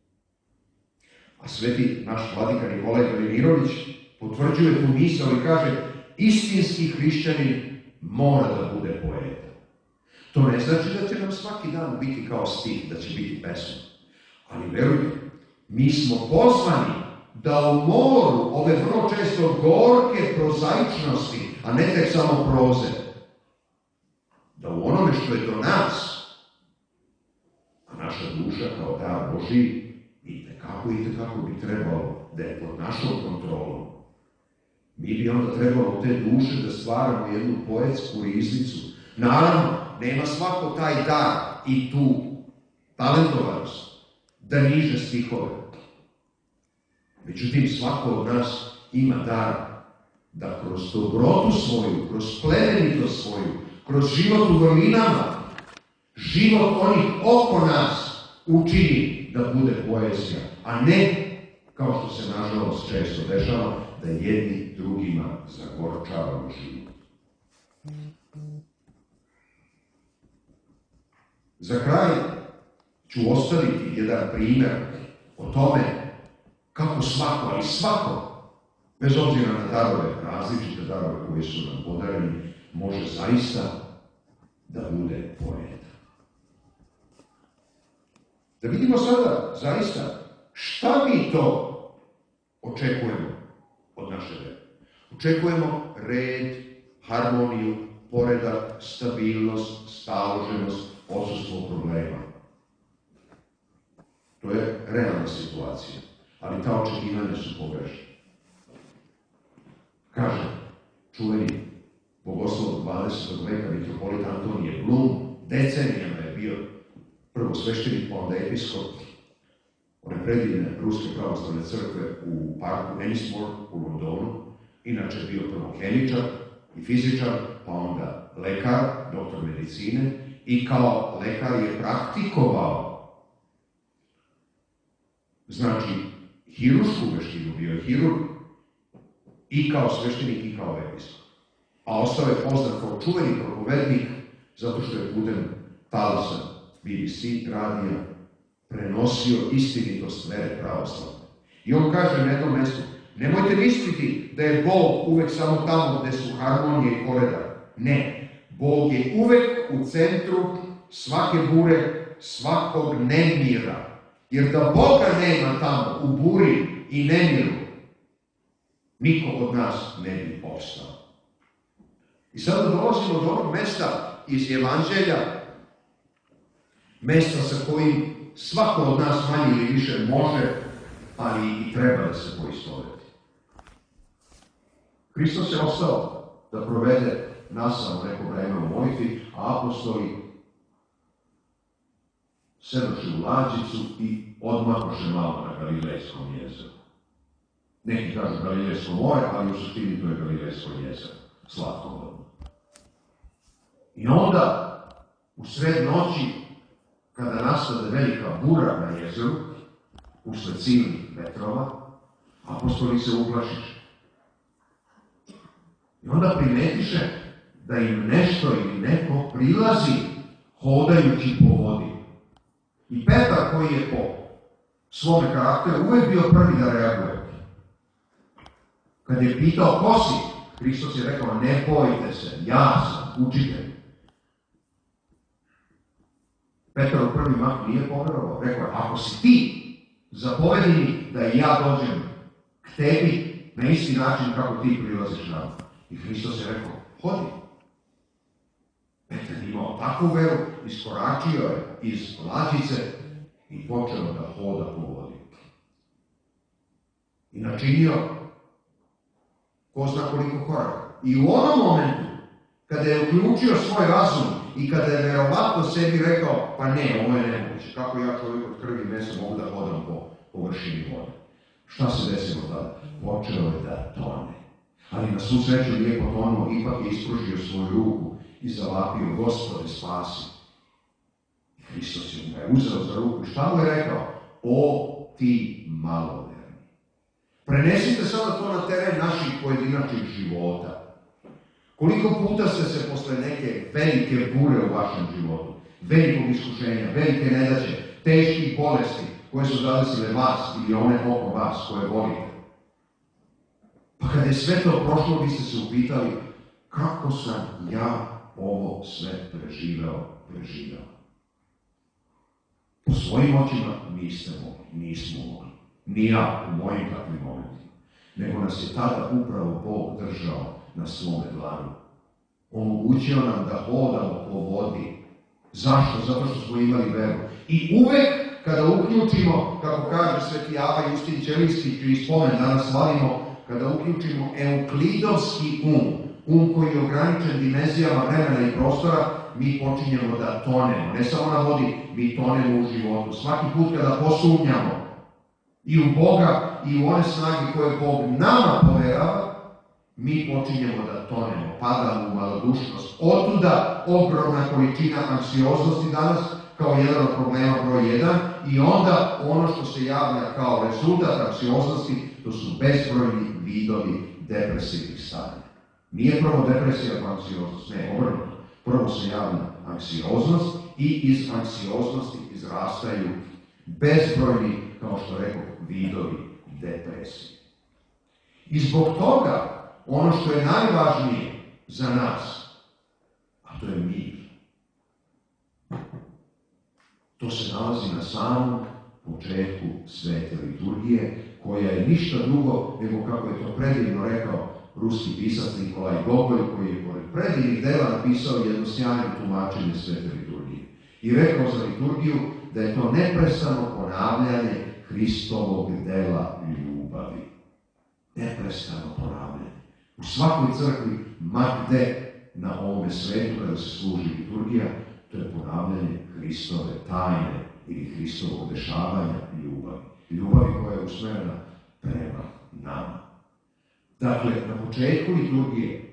A sveti naš vladika Nikolaj Velimirović potvrđuje tu misao i kaže: istinski hrišćanin mora da bude poeta. To ne znači da će nam svaki dan biti kao stih, da će biti pesma. Ali verujte, mi smo pozvani da u moru ove vrlo često gorke prozaičnosti, a ne tek samo proze, da u onome što je do nas, a naša duša kao dar Božji, i tekako bi trebalo da je pod našom kontrolom. Mi bi onda trebalo u te duše da stvaramo jednu poetsku riznicu. Naravno, nema svako taj dar i tu talentovanost da niže stihove. Međutim, svako od nas ima dar da kroz dobrotu svoju, kroz plemenitost svoju, kroz život u vrlinama, život onih oko nas učini da bude poezija, a ne, kao što se nažalost često dešava, da jedni drugima zagorčavamo život. Za kraj ću ostaviti jedan primjer o tome kako svako, ali svako, bez obzira na darove, različite darove koje su nam podareni, može zaista da bude poeta. Da vidimo sada zaista šta mi to očekujemo od naše vere. Očekujemo red, harmoniju, poredak, stabilnost, staloženost, odsustvo problema. To je realna situacija, ali ta očekivanja su pogrešna. Kaže čuveni bogoslov 20. veka mitropolit Antonije Blum, decenijama je bio prvo sveštenik, pa onda episkop one predivne Ruske pravoslavne crkve u parku Ennismore u Londonu. Inače je bio prvo hemičar i fizičar, pa onda lekar, doktor medicine, i kao lekar je praktikovao, znači, hirušku veštinu, bio je hirurg, i kao sveštenik i kao episkop. A ostao je poznat kao čuveni propovednik, zato što je putem talasa BBC radija prenosio istinitost vere pravoslavne. I on kaže na jednom mjestu: nemojte misliti da je Bog uvek samo tamo gde su harmonije i poredak. Ne, Bog je uvek u centru svake bure, svakog nemira. Jer da Boga nema tamo u buri i nemiru, niko od nas ne bi postao. I sada dolazimo do onog mesta iz Evanđelja, mesta sa kojim svako od nas manje ili više može, ali i treba da se poistoveti. Hristos je ostao da provede nasamo neko vreme u molitvi, a apostoli sedoše u lađicu i odmakoše malo na Galilejskom jezeru. Neki kažu Galilejsko more, ali u suštini to je Galilejsko jezero, slatkovodno. I onda, u sred noći, kada nastade velika bura na jezeru, usled silnih vetrova, apostoli se uplašiše. I onda primetiše da im nešto ili neko prilazi hodajući po vodi. I Petar, koji je po svome karakteru uvek bio prvi da reaguje. Kad je pitao ko si, Hristos je rekao: ne bojte se, ja sam učitelj. Petar u prvi mah nije poverovao. Rekao je: ako si ti, zapovedi mi da i ja dođem k tebi na isti način kako ti prilaziš nama. I Hristos je rekao: hodi. Petar imao takvu veru, iskoračio je iz lađice i počeo da hoda po vodi. I načinio ko zna koliko koraka. I u onom momentu, kada je uključio svoj razum i kada je verovatno sebi rekao: pa ne, ovo je nemoguće, kako ja čovjek od krvi i mesa mogu da hodam po površini vode. Šta se desilo tada? Počeo je da tone. Ali na svu sreću nije potonuo, ipak je ispružio svoju ruku i zavapio: Gospode, spasi. Hristos je ga uzeo za ruku. Šta mu je rekao? O ti maloverni. Prenesite sada to na teren naših pojedinačnih života. Koliko puta ste se posle neke velike bure u vašem životu, velikog iskušenja, velike nedaće, teških bolesti koje su zadesile vas ili one oko vas koje volite. Pa kada je sve to prošlo, vi ste se upitali kako sam ja ovo sve preživeo. Po svojim očima nismo mogli. Ni ja u mojim takvim momentima. Nego nas je tada upravo Bog držao na svome dlanu. Omogućio nam da hodamo po vodi. Zašto? Zato što smo imali veru. I uvek kada uključimo, kako kaže Sveti Ava Justin Ćelijski, čiji spomen danas slavimo, kada uključimo euklidovski um koji je ograničen dimenzijama vremena i prostora, mi počinjemo da tonemo. Ne samo na vodi, mi tonemo u životu. Svaki put kada posumnjamo i u Boga i u one snage koje Bog nama poverava, mi počinjemo da tonemo, padamo u malodušnost. Otuda ogromna količina anksioznosti danas, kao jedan od problema broj 1, i onda ono što se javlja kao rezultat anksioznosti, to su bezbrojni vidovi depresivnih stanja. Nije prvo depresija pa anksioznost, ne, obrnuto. Prvo se javlja anksioznost i iz anksioznosti izrastaju bezbrojni, kao što rekao, vidovi depresije. I zbog toga, ono što je najvažnije za nas, a to je mir. To se nalazi na samom početku svete liturgije, koja je ništa drugo nego, kako je to predivno rekao ruski pisac Nikolaj Gogolj, koji je pored predivnih dela napisao jedno sjajno tumačenje svete liturgije. I rekao za liturgiju da je to neprestano ponavljanje Hristovog dela ljubavi. Neprestano ponavljanje. U svakoj crkvi, ma gde na ovome svetu kada se služi liturgija, to je ponavljanje Hristove tajne ili Hristovog dešavanja ljubavi. Ljubavi koja je usmerena prema nama. Dakle, na početku liturgije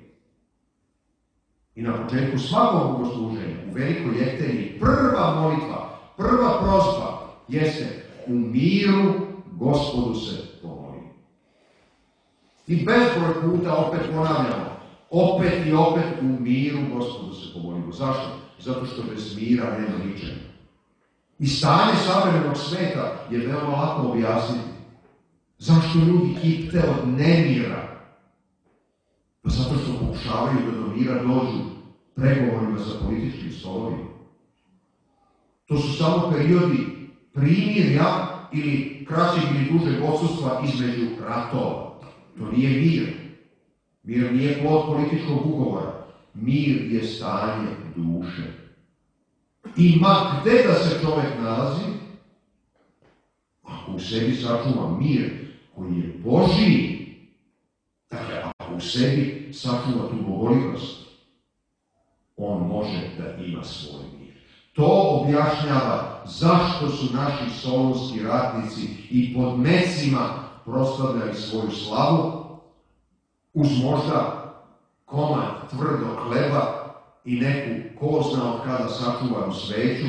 i na početku svakog bogosluženja, u velikoj jefteniji, prva molitva, prva prosba jeste: u miru Gospodu se pomoli. I bezbroj puta opet ponavljamo, opet i opet u miru Gospodu se pomolimo. Zašto? Zato što bez mira nema ničega. I stanje savremenog sveta je veoma lako objasniti. Zašto ljudi kipte od nemira? Pa zato što pokušavaju da do mira dođu pregovorima za političkim stolovima. To su samo periodi primirja ili kraćeg ili dužeg odsustva između ratova. To nije mir. Mir nije plod političkog ugovora. Mir je stanje duše. I ma gde da se čovek nalazi, ako u sebi sačuva mir koji je Božiji, dakle, ako u sebi sačuva tu bogolikost, on može da ima svoj mir. To objašnjava zašto su naši solunski ratnici i pod mecima proslavljali svoju slavu uz možda komad tvrdog hleba i neku ko zna od kada sačuvanu sveću,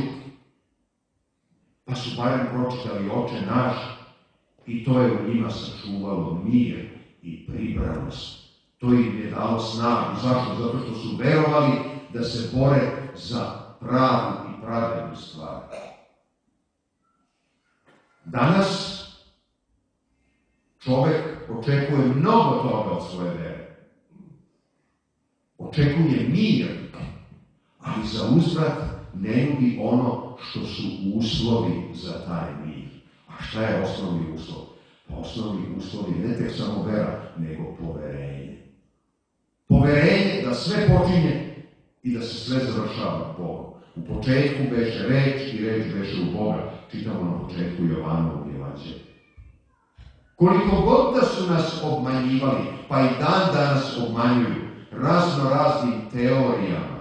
pa su barem pročitali Oče naš i to je u njima sačuvalo mir i pribranost. To im je dalo snagu. Zašto? Zato što su verovali da se bore za pravu i pravednu stvar. Danas čovek očekuje mnogo toga od svoje vere. Očekuje mir, ali za uzvrat ne nudi ono što su uslovi za taj mir. A šta je osnovni uslov? Pa osnovni uslov je ne tek samo vera, nego poverenje. Poverenje da sve počinje i da se sve završava Bogom. U početku beše reč i reč beše u Boga. Čitamo na početku Jovanovog evanđelja. Koliko god da su nas obmanjivali, pa i dan danas obmanjuju raznoraznim teorijama,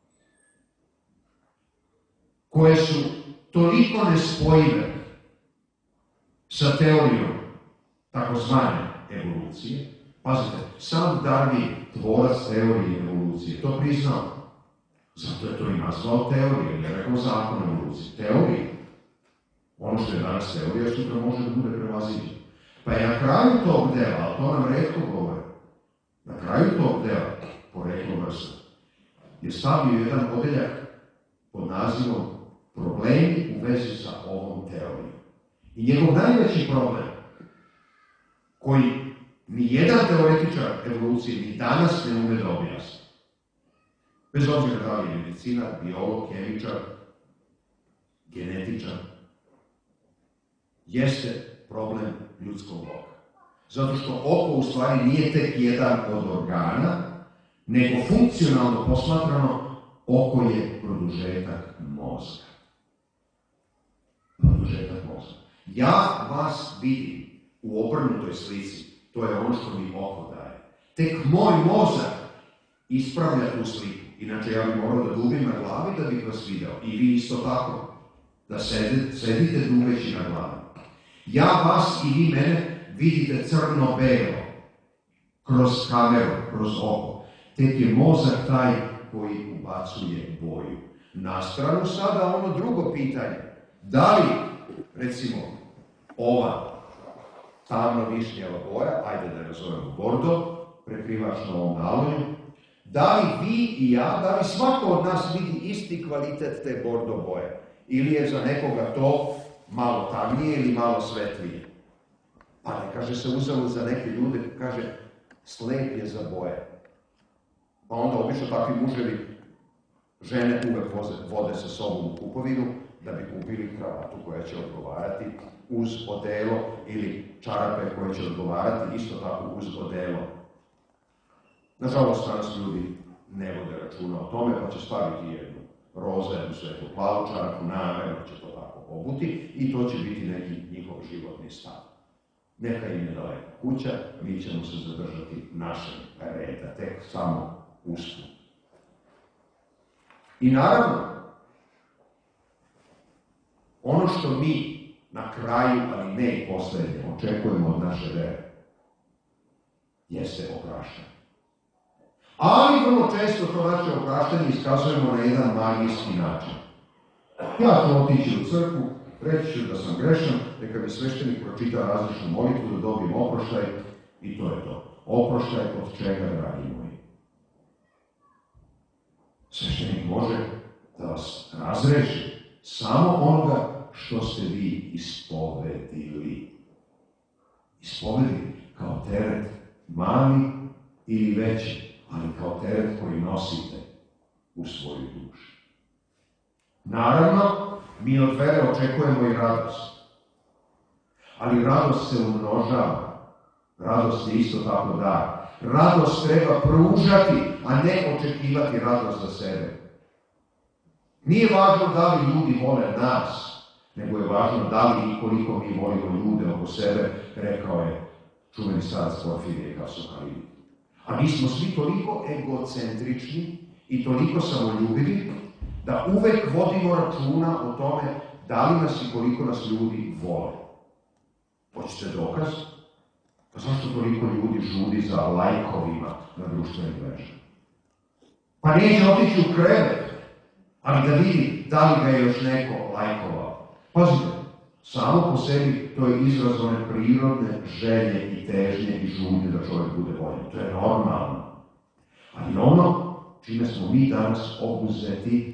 koje su toliko nespojive sa teorijom takozvane evolucije. Pazite, sam Darwin, tvorac teorije evolucije, to priznao. Zato je to i nazvao teorije, ne rekao zakon evolucije. Teorije. Ono što je danas teorija, sutra može da bude prevaziđeno. Pa je na kraju tog dela, ali to nam retko govore, na kraju tog dela, poreklo vrsta, je stavio jedan odeljak pod nazivom Problemi u vezi sa ovom teorijom. I njegov najveći problem, koji nijedan teoretičar evolucije ni danas ne ume da objasni, bez obzira da li je medicina, biolog, kemičar, genetičar, jeste problem ljudskog oka. Zato što oko u stvari nije tek jedan od organa, nego funkcionalno posmatrano oko je produžetak mozga. Produžetak mozga. Ja vas vidim u obrnutoj slici, to je ono što mi oko daje. Tek moj mozak ispravlja tu sliku. Inače, ja bih morao da dubim na glavi da bih vas video. I vi isto tako, da sedite dubeći na glavi. Ja vas i vi mene vidite crno-belo, kroz kameru, kroz oko. Tek je mozak taj koji ubacuje boju. Na stranu sada ono drugo pitanje. Da li, recimo, ova tamno višnjava boja, ajde da je nazovemo bordo, prekrivač na ovom nalonju, da li vi i ja, da li svako od nas vidi isti kvalitet te bordo boje? Ili je za nekoga to malo tamnije ili malo svetlije? Pa ne kaže se uzalud za neke ljude, kaže slep je za boje. Pa onda obično takvi muževi žene uvek vode sa sobom u kupovinu da bi kupili kravatu koja će odgovarati uz odelo ili čarape koje će odgovarati isto tako uz odelo. Nažalost, danas ljudi ne vode računa o tome, pa će staviti jednu roze, jednu svetlu plavu čarapu, namerno će to tako obuti i to će biti neki njihov životni stav. Neka im je daleka kuća, mi ćemo se zadržati našeg reda, tek samo usput. I naravno, ono što mi na kraju, ali ne i poslednje, očekujemo od naše vere, jeste opraštanje. Ali vrlo često to naše opraštanje iskazujemo na jedan magijski način. Ja ću otići u crkvu, reći ću da sam grešan, neka mi sveštenik pročita različnu molitvu da dobijem oproštaj i to je to. Oproštaj od čega, dragi moji? Sveštenik može da vas razreši samo onoga što ste vi ispovedili. Ispovedili kao teret mali ili veći, ali kao teret koji nosite u svoju dušu. Naravno, mi od vere očekujemo i radost. Ali radost se umnožava. Radost je isto tako dar. Radost treba pružati, a ne očekivati radost za sebe. Nije važno da li ljudi vole nas, nego je važno da li i koliko mi volimo ljude oko sebe, rekao je čuveni starac Porfirije Kasokalin. A mi smo svi toliko egocentrični i toliko samoljubivi da uvek vodimo računa o tome da li nas i koliko nas ljudi vole. Hoćete dokaz? Pa zašto toliko ljudi žudi za lajkovima na društvenim mrežama? Pa neće otići u krevet, ali da vidi da li ga je još neko lajkovao. Pazite, samo po sebi to je izraz one prirodne želje i težnje i žudnje da čovjek bude voljen. To je normalno. Ali ono čime smo mi danas obuzeti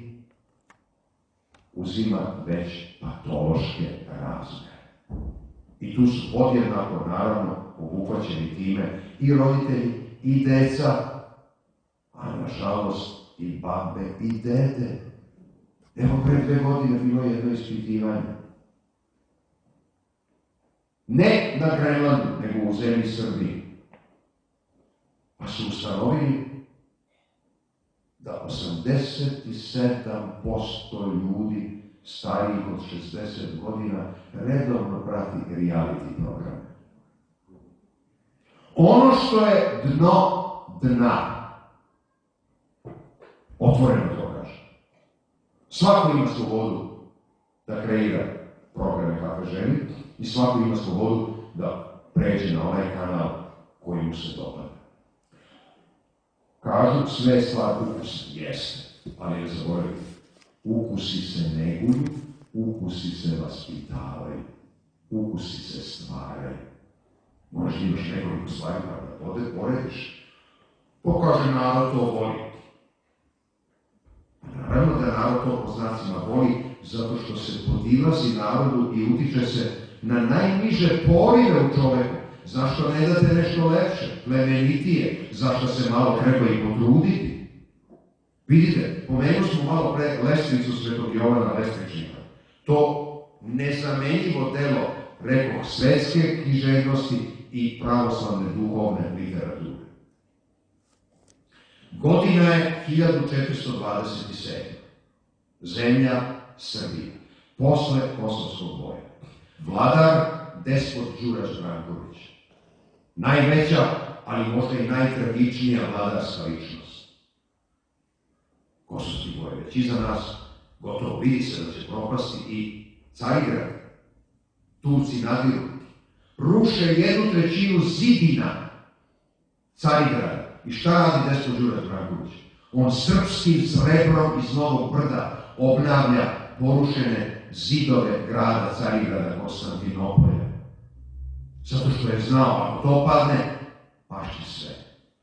uzima već patološke razmere. I tu su podjednako, naravno, obuhvaćeni time i roditelji, i deca, a nažalost i babe i dede. Evo, pre 2 godine bilo jedno ispitivanje. Ne na Grenlandu, nego u zemlji Srbiji. Pa su ustanovili da 87% ljudi starijih od 60 godina redovno prati reality programe. Ono što je dno dna, otvoreno to kaže. Svako ima slobodu da kreira programe kakve želi i svako ima slobodu da pređe na onaj kanal koji mu se dopada. Kažu, sve je stvar ukusa. Jeste, ali ne zaboravite. Ukusi se neguju, ukusi se vaspitavaju, ukusi se stvaraju. Možda imaš nekoliko stvari pa da porediš. Pokaže narod to voli. Naravno da narod to po znacima voli, zato što se podilazi narodu i utiče se na najniže porive u čoveku. Zašto ne date nešto lepše, plemenitije, zašto se malo treba i potruditi? Vidite, pomenuli smo malo pre lestvicu Svetog Jovana Lestvičnika. To nezamenjivo delo, rekoh, svetske književnosti i pravoslavne duhovne literature. Godina je 1427. Zemlja Srbija. Posle Kosovskog boja. Vladar despot Đurađ Branković. Najveća, ali možda i najtragičnija vladarska ličnost. Kosovski boj već iza nas, gotovo vidi se da će propasti i Carigrad. Turci nadiru. Ruše 1/3 zidina Carigrada. I šta radi despot Đurađ Branković? On srpskim srebrom iz Novog Brda obnavlja porušene zidove grada Carigrada Konstantinopolja. Zato što je znao, ako to padne, pašće sve.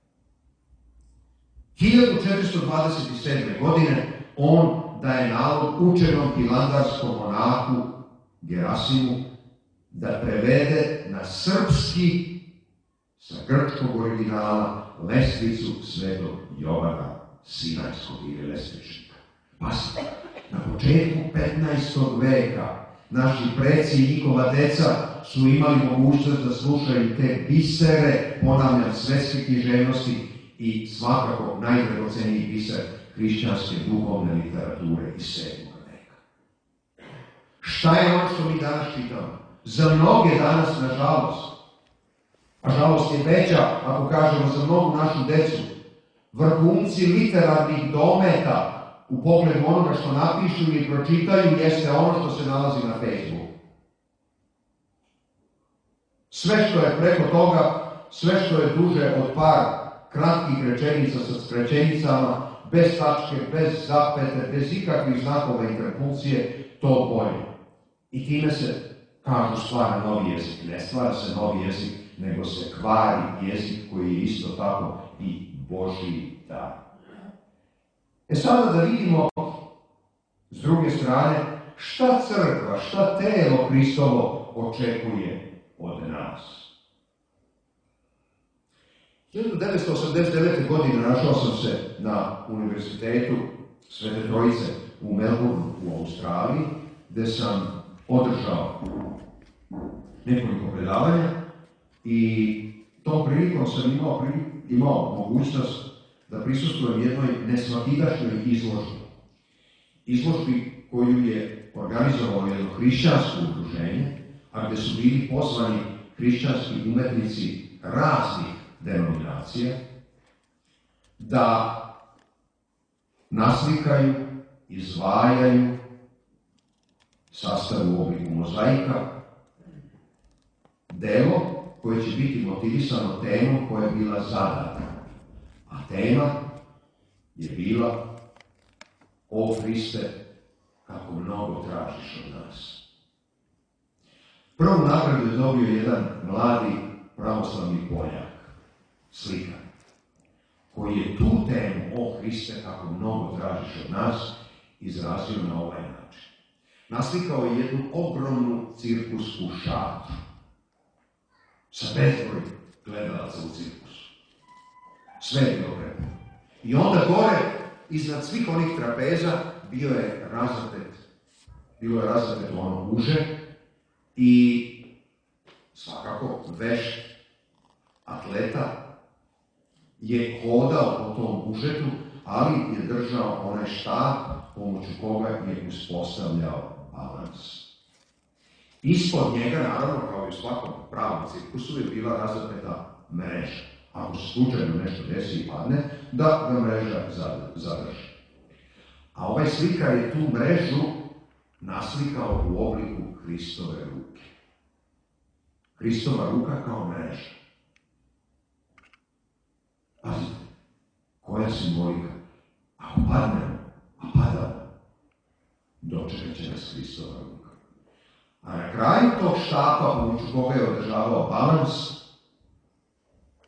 1427. godine on daje nalog učenom hilandarskom monahu Gerasimu da prevede na srpski sa grčkog originala lestvicu Svetog Jovana Sinajskog ili Lestvičnika. Pazite, na početku 15. veka naši preci i njihova deca su imali mogućnost da slušaju te bisere, ponavljam, svetske književnosti i svakako najdragoceniji biser hrišćanske duhovne literature iz 7. veka. Šta je ono što mi danas čitamo? Za mnoge danas, nažalost, a žalost je veća, ako kažemo za mnogu našu decu, vrhunci literarnih dometa u pogledu onoga što napišu ili pročitaju jeste ono što se nalazi na Facebooku. Sve što je preko toga, sve što je duže od par kratkih rečenica sa skraćenicama, bez tačke, bez zapete, bez ikakvih znakova interpunkcije, to bolje. I time se, kažu, stvara novi jezik. Ne stvara se novi jezik, nego se kvari jezik koji je isto tako i Božji dar. Sada da vidimo s druge strane šta crkva, šta telo Hristovo očekuje od nas. 1989. godine našao sam se na Univerzitetu Svete Trojice u Melbourneu u Australiji, gde sam održao nekoliko predavanja i tom prilikom sam imao mogućnost da prisustvujem jednoj nesvakidašnjoj izložbi. Izložbi koju je organizovalo jedno hrišćansko udruženje, a gde su bili pozvani hrišćanski umetnici raznih denominacija da naslikaju, izvajaju, sastavu u obliku mozaika, delo koje će biti motivisano temom koja je bila zadata. A tema je bila: O Hriste, kako mnogo tražiš od nas. Prvu nagradu je dobio jedan mladi pravoslavni Poljak, slikar, koji je tu temu O Hriste, kako mnogo tražiš od nas izrazio na ovaj način. Naslikao je jednu ogromnu cirkusku šatru sa bezbroj gledalaca u cirkusu. Sve je bilo prepno. I onda gore, iznad svih onih trapeza, bilo je razapet ono uže i svakako vešt atleta je hodao po tom užetu, ali je držao onaj štap pomoću koga je uspostavljao balans. Ispod njega, naravno, kao i u svakom pravom cirkusu, je bila razapeta mreža. Ako se slučajno nešto desi i padne, da ga mreža zadrži. A ovaj slikar je tu mrežu naslikao u obliku Hristove ruke. Hristova ruka kao mreža. Pazite, koja simbolika. Ako padnemo, a padamo, dočekat će nas Hristova ruka. A na kraju tog štapa, pomoću koga je održavao balans,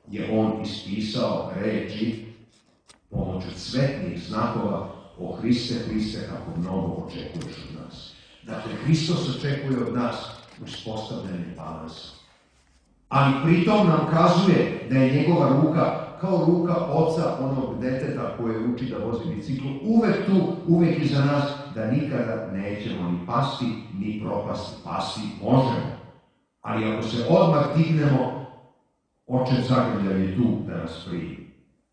je on ispisao reči pomoću svetnih znakova o Hriste, kako mnogo očekuješ od nas. Dakle, Hristos očekuje od nas uspostavljanje balansa. Ali pritom nam kazuje da je njegova ruka kao ruka oca onog deteta koje uči da vozi bicikl, uvek tu, uvek iza nas, da nikada nećemo ni pasti, ni propasti. Pasti možemo, ali ako se odmah dignemo, Očev zagrljav je tu da nas primi.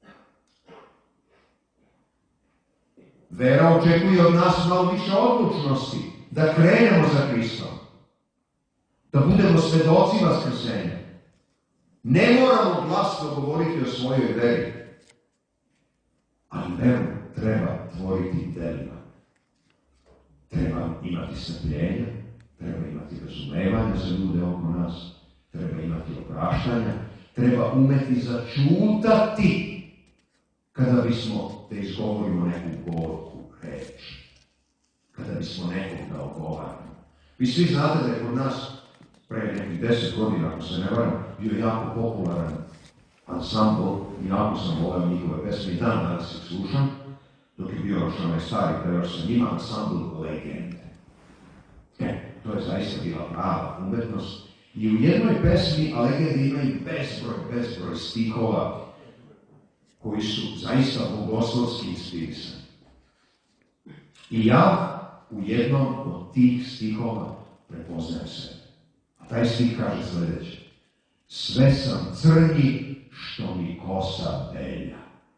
Vera očekuje od nas malo više odlučnosti, da krenemo za Hristom, da budemo svedoci vaskrsenja. Ne moramo glasno govoriti o svojoj veri, ali veru treba tvoriti delima. Treba imati strpljenja, treba imati razumevanja za ljude oko nas, treba imati opraštanja, treba umeti začutati kada bismo da izgovorimo neku gorku reč, kada bismo nekog da ogovaramo. Vi svi znate da je kod nas pre nekih 10 godina, ako se ne varam, bio jako popularan ansambl i jako sam voleo njihove pesme i dan danas ih slušam, dok je bio što onaj stari preveo sa njima, ansambl Legende. To je zaista bila prava umetnost. I u jednoj pesmi, a Legende imaju bezbroj stihova koji su zaista bogoslovski inspirisani. I ja u jednom od tih stihova prepoznajem sebe. A taj stih kaže sljedeće: sve sam crnji što mi kosa belja.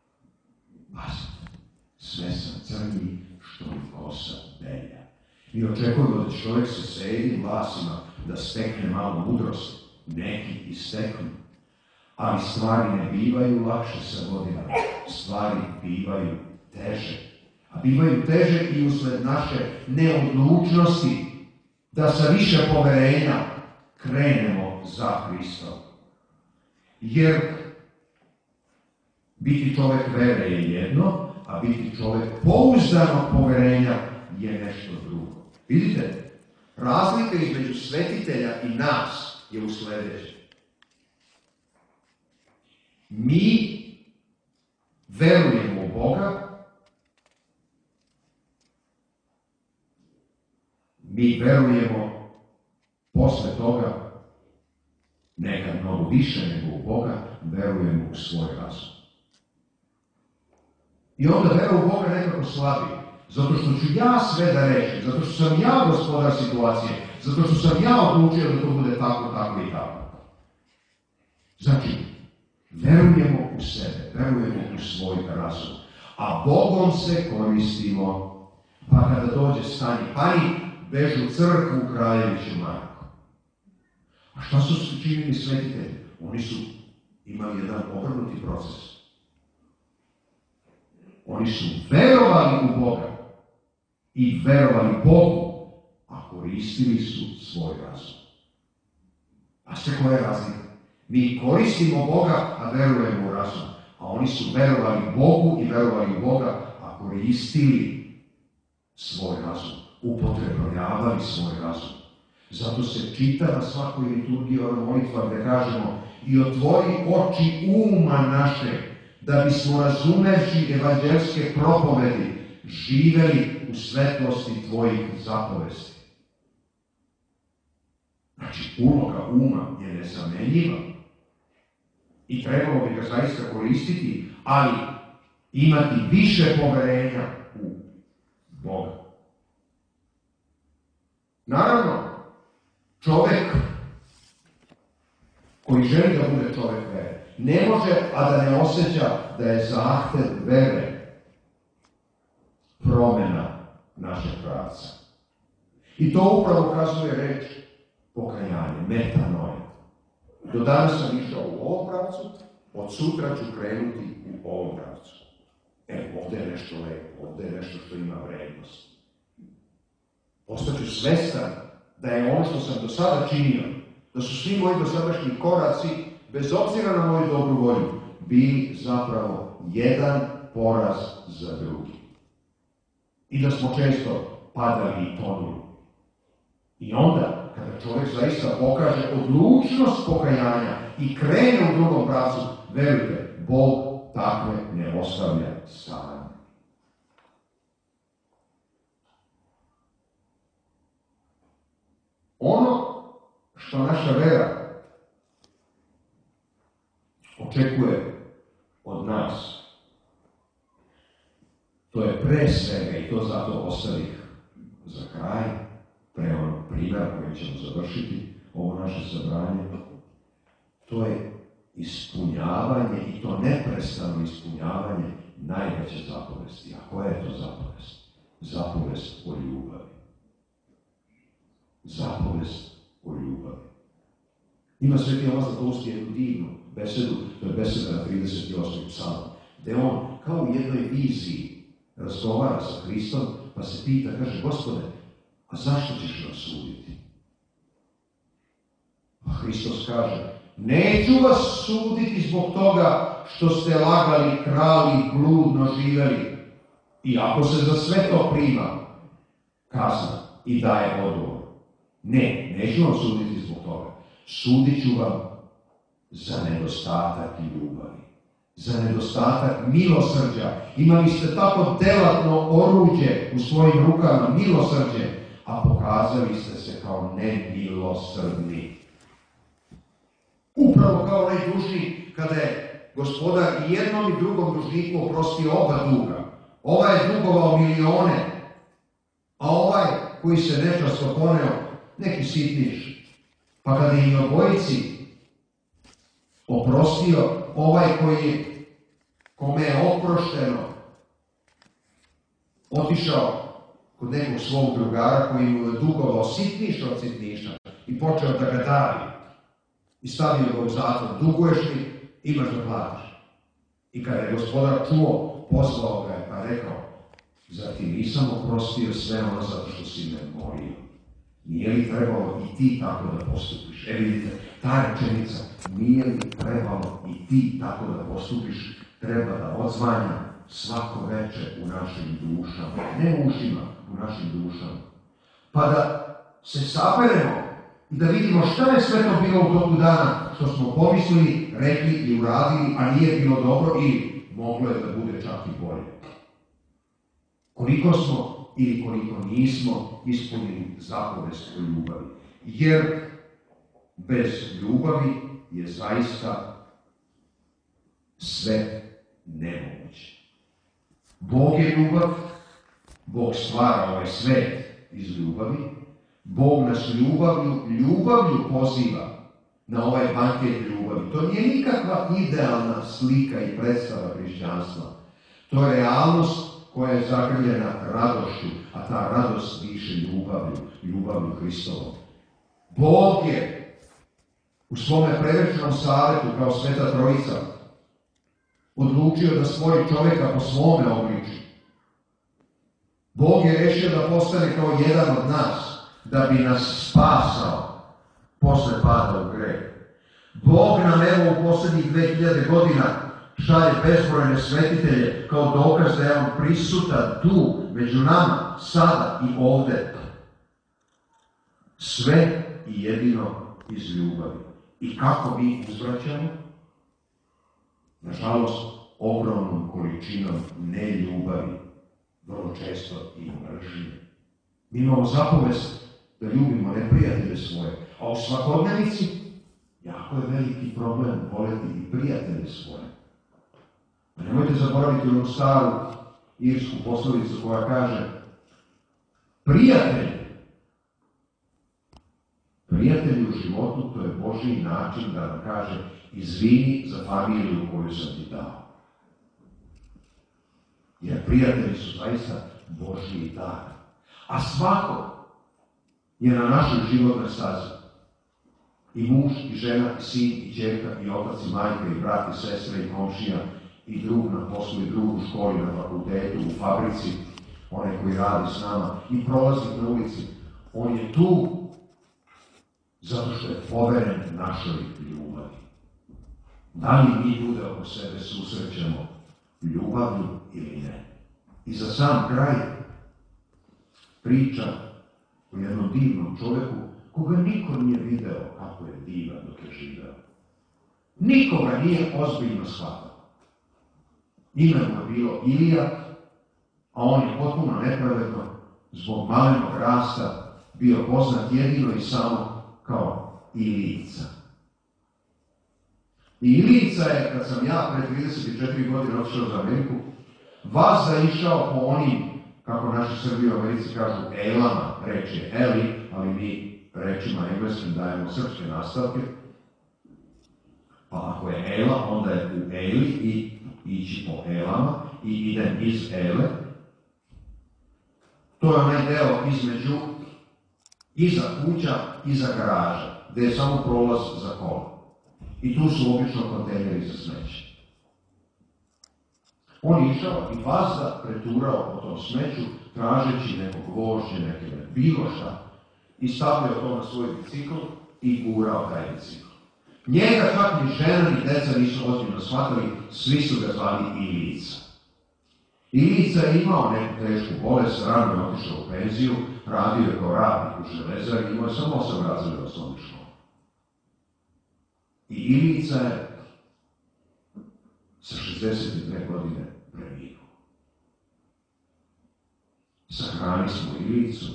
Sve sam crnji što mi kosa belja. Mi očekujemo da čovjek sa srednjim vlasima da stekne malo mudrosti. Neki i steknu. Ali stvari ne bivaju lakše sa godinama. Stvari bivaju teže. A bivaju teže i usled naše neodlučnosti da sa više poverenja krenemo za Hristom. Jer biti čovjek vere je jedno, a biti čovjek pouzdanog poverenja je nešto drugo. Vidite, razlika između svetitelja i nas je u sljedećem. Mi verujemo u Boga, mi verujemo posle toga, nekad mnogo više nego u Boga, verujemo u svoj razum. I onda vera u Boga nekako slabi, zato što ću ja sve da rešim, zato što sam ja gospodar situacije, zato što sam ja odlučio da to bude tako i tako. Znači, verujemo u sebe, verujemo u svoj razum, a Bogom se koristimo, pa kada dođe stanje pani, bežu crkvu u Kraljeviću Marku. A šta su činili svetitelji? Oni su imali jedan obrnuti proces. Oni su verovali u Boga i verovali Bogu, a koristili su svoj razum. A sve koja je razlika? Mi koristimo Boga, a verujemo u razum. A oni su verovali Bogu i verovali u Boga, a koristili svoj razum. Upotrebljavali svoj razum. Zato se čita na svakoj liturgiji ova molitva gdje kažemo: i otvori oči uma naše, da bismo razumevši evanđelske propovedi živeli u svetlosti tvojih zapovesti. Znači, uloga uma je nezamenjiva i trebalo bi ga zaista koristiti, ali imati više poverenja u Boga. Naravno, čovjek koji želi da bude čovjek vere ne može, a da ne osjeća da je zahtev vere promjena našeg pravca. I to upravo kazuje reč pokajanje, metanoja. Do danas sam išao u ovom pravcu, od sutra ću krenuti u ovom pravcu. Ovdje je nešto lepo, ovdje je nešto što ima vrednost. Ostaću svestan da je ono što sam do sada činio, da su svi moji dosadašnji koraci, bez obzira na moju dobru volju, bili zapravo jedan poraz za drugi. I da smo često padali i tonuli. I onda, kada čovjek zaista pokaže odlučnost pokajanja i krene u drugom pravcu, verujte, Bog takve ne ostavlja same. Ono što naša vera očekuje od nas, to je pre svega, i to zato ostavih za kraj, pre onog primjera kojim ćemo završiti ovo naše sabranje, to je ispunjavanje, i to neprestano ispunjavanje najveće zapovesti. A koja je to zapovest? Zapovest o ljubavi. Zapovest o ljubavi. Ima Sveti Jovan Zlatoust jednu divnu besedu, to je beseda na 38. psalm, gde on kao u jednoj viziji razgovara sa Hristom, pa se pita, kaže, Gospode, a zašto ćeš nas suditi? A Hristos kaže, neću vas suditi zbog toga što ste lagali, krali, bludno živeli. I ako se za sve to prima kazna i daje odgovor. Ne, neću vam suditi zbog toga. Sudit ću vam za nedostatak ljubavi, za nedostatak milosrđa. Imali ste tako delatno oruđe u svojim rukama, milosrđe, a pokazali ste se kao nemilosrdni. Upravo kao onaj dužnik, kada je Gospodar i jednom i drugom dužniku oprostio oba duga. Ovaj je dugovao milione, a ovaj koji se nečasto poneo, neki sitniš. Pa kada je i obojici oprostio, ovaj kome je oprošteno, otišao kod nekog svog drugara koji mu je dugovao sitniš od sitniša i počeo da ga davi. I stavio ga u zatvor, duguješ mi, imaš da platiš. I kada je Gospodar čuo, pozvao ga je pa rekao, zar ti nisam oprostio sve ono zato što si me molio? Nije li trebalo i ti tako da postupiš? Vidite, ta rečenica, nije li trebalo i ti tako da postupiš, treba da odzvanja svako veče u našim dušama, ne u ušima, u našim dušama. Pa da se saberemo i da vidimo šta je sve to bilo u toku dana, što smo pomislili, rekli i uradili, a nije bilo dobro ili moglo je da bude čak i bolje. Koliko smo ili koliko nismo ispunili zapovest o ljubavi. Jer bez ljubavi je zaista sve nemoguće. Bog je ljubav, Bog stvara ovaj svet iz ljubavi, Bog nas ljubavlju poziva na ovaj banket ljubavi. To nije nikakva idealna slika i predstava hrišćanstva. To je realnost koja je zagrljena radošću, a ta radost diše ljubavlju Hristovom. Bog je u svome prevečnom savetu kao Sveta Trojica odlučio da stvori čoveka po svome obličju. Bog je rešio da postane kao jedan od nas, da bi nas spasao posle pada u greh. Bog nam evo u poslednjih 2000 godina šalje bezbrojne svetitelje kao dokaz da je on prisutan tu, među nama, sada i ovde. Sve i jedino iz ljubavi. I kako mi uzvraćamo? Nažalost, ogromnom količinom neljubavi, vrlo često i mržnje. Mi imamo zapovest da ljubimo neprijatelje svoje, a u svakodnevici jako je veliki problem voleti i prijatelje svoje. A nemojte zaboraviti onu staru irsku poslovicu koja kaže prijatelj u životu, to je Božji način da nam kaže izvini za familiju koju sam ti dao. Jer prijatelji su zaista Božji dar. A svako je na našoj životnoj stazi. I muž, i žena, i sin, i ćerka, i otac, i majka, i brat, i sestra, i komšija, i drug na poslu, i drug u školi, na fakultetu, u fabrici, onaj koji radi s nama, i prolaznik na ulici. On je tu zato što je poveren našoj ljubavi. Da li mi ljude oko sebe susrećemo ljubavlju ili ne? I za sam kraj priča o jednom divnom čoveku koga niko nije video kako je divan dok je živeo. Nikoga nije ozbiljno shvatao. Ime mu je bilo Ilija, a on je potpuno nepravedno, zbog malenog rasta, bio poznat jedino i samo kao Ilijica. I Ilijica je, kad sam ja pre 34 godine otišao za Ameriku, vazda išao po onim, kako naši Srbi u Americi kažu, elama, reč je eli, ali mi rečima engleskim dajemo srpske nastavke. Pa ako je ela, onda je u eli i ići po elama i idem iz ele. To je onaj deo između iza kuća, iza garaža, gde je samo prolaz za kola. I tu su obično kontejneri za smeće. On išao i vazda preturao po tom smeću, tražeći nekog gvožđe, neke bilo šta, i stavljao to na svoj bicikl i gurao taj bicikl. Njega čak ni žena ni deca nisu ozbiljno shvatili, svi su ga zvali Ilijica. Ilijica je imao neku tešku bolest, rano je otišao u penziju, radio je kao radnik u železari, imao je samo 8 razreda osnovne škole. I Ilijica je sa 62 godine preminuo. Sahranili smo Ilijicu.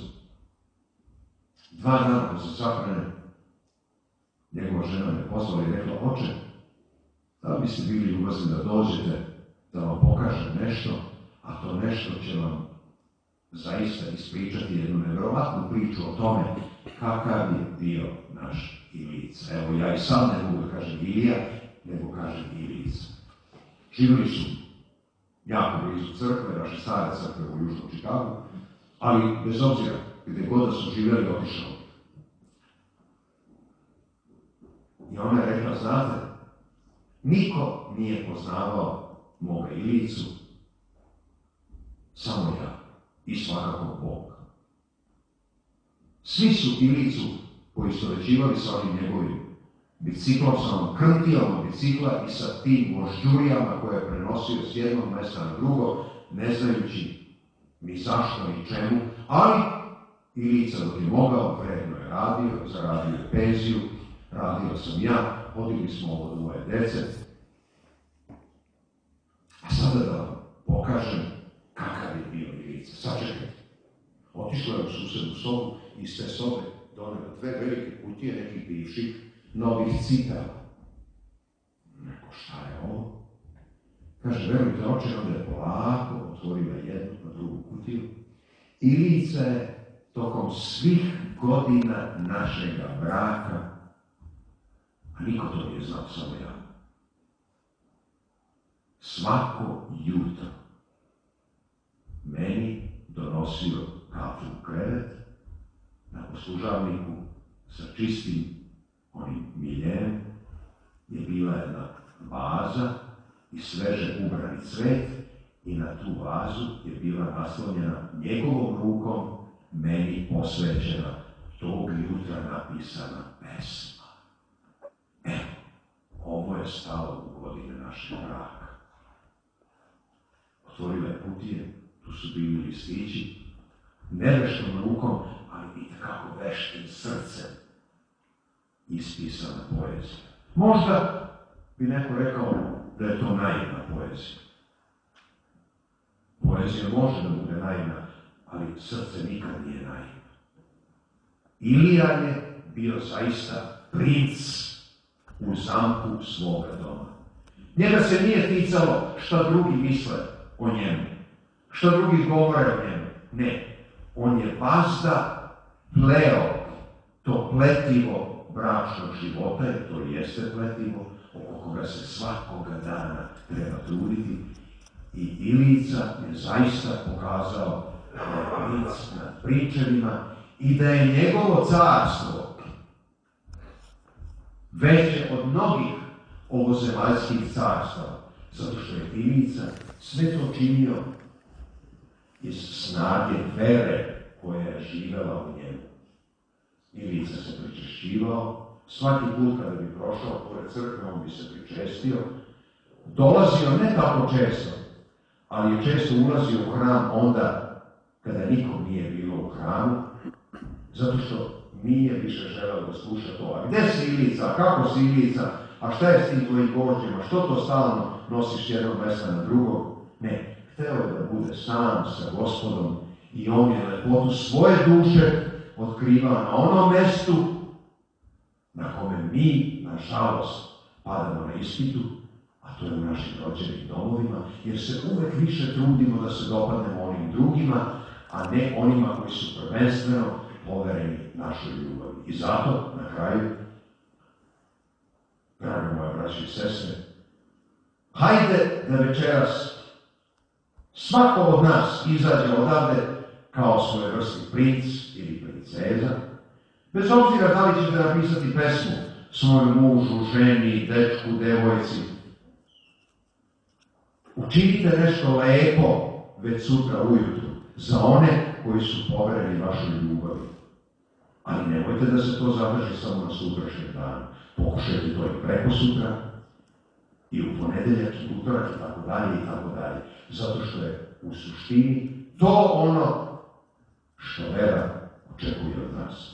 2 dana posle sahrane njegova žena me pozvala i rekla: oče, da li biste bili ljubazni da dođete, da vam pokažem nešto, a to nešto će vam zaista ispričati jednu nevjerovatnu priču o tome kakav je bio naš Ilijica. Evo, ja i sam ne mogu da kažem Ilija, nego kažem Ilijica. Živjeli su jako blizu crkve, naše stare crkve u Južnom Čikagu, ali bez obzira gde god da su živjeli, otišao. I ona je rekla: znate, niko nije poznavao moga Ilijicu, samo ja i svakako Bog. Svi su Ilijicu poistovećivali sa onim njegovim biciklom, sa onom krntijom bicikla i sa tim možđurijama koje je prenosio s jednog mesta na drugo, ne znajući ni zašto, ni čemu, ali Ilijica dok je mogao, vredno je radio, zaradio je penziju, radio sam ja, podigli smo ovo 2 dece. A sada da vam pokažem kakav je bio Ilijica. Sačekajte. Otišla je u susednu sobu i iz te sobe donela 2 velike kutije nekih bivših novih cipela. Neko, šta je ovo? Kaže: verujte oče, onda je polako otvorila jednu na drugu kutiju. Ilijica je tokom svih godina našega braka, a niko to nije znao, samo ja, svako jutro meni donosio kafu u krevet, na poslužavniku sa čistim onim miljem je bila jedna vaza i sveže ubrani cvet i na tu vazu je bila naslonjena njegovom rukom meni posvećena tog jutra napisana pesma. Evo, ovo je stalo u godine našeg braka. Otvorila je kutije, tu su bili listići, neveštom rukom, ali i takako veštim srcem ispisana poezija. Možda bi neko rekao da je to naivna poezija. Poezija može da bude naivna, ali srce nikad nije naivno. Ilija je bio zaista princ u zamku svoga doma. Njega se nije ticalo šta drugi misle o njemu, šta drugi govore o njemu. Ne, on je vazda pleo to pletivo bračnog života, jer to jeste pletivo, oko koga se svakoga dana treba truditi. I Ilijica je zaista pokazao da je princ nad prinčevima i da je njegovo carstvo veće od mnogih ovozemaljskih carstava, zato što je Ilijica sve to činio iz snage vere koja je živela u njemu. Ilijica se pričešćivao, svaki put kada bi prošao pored crkve, on bi se pričestio, dolazio ne tako često, ali je često ulazio u hram onda kada nikom nije bilo u hramu, zato što nije više želeo da sluša to. A gde si Ilijica? Kako si Ilijica? a šta je s tim tvojim gvožđima, što to stalno nosiš s jednog mesta na drugo? Ne, hteo je da bude sam sa Gospodom i on je lepotu svoje duše otkrivao na onom mestu na kome mi, nažalost, padamo na ispitu, a to je u našim rođenim domovima, jer se uvek više trudimo da se dopadnemo onim drugima, a ne onima koji su prvenstveno povereni našoj ljubavi. I zato, na kraju, drage moje braće i sestre, hajde da večeras svako od nas izađe odavde kao svojevrsni princ ili princeza, bez obzira da li ćete napisati pesmu svojom mužu, ženi, dečku, devojci. Učinite nešto lepo već sutra ujutru za one koji su povereni vašoj ljubavi. Ali nemojte da se to zadrži samo na sutrašnji dan. Pokušajte to i preko sutra, i u ponedeljak, i utorak, i tako dalje, i tako dalje. Zato što je u suštini to ono što vera očekuje od nas.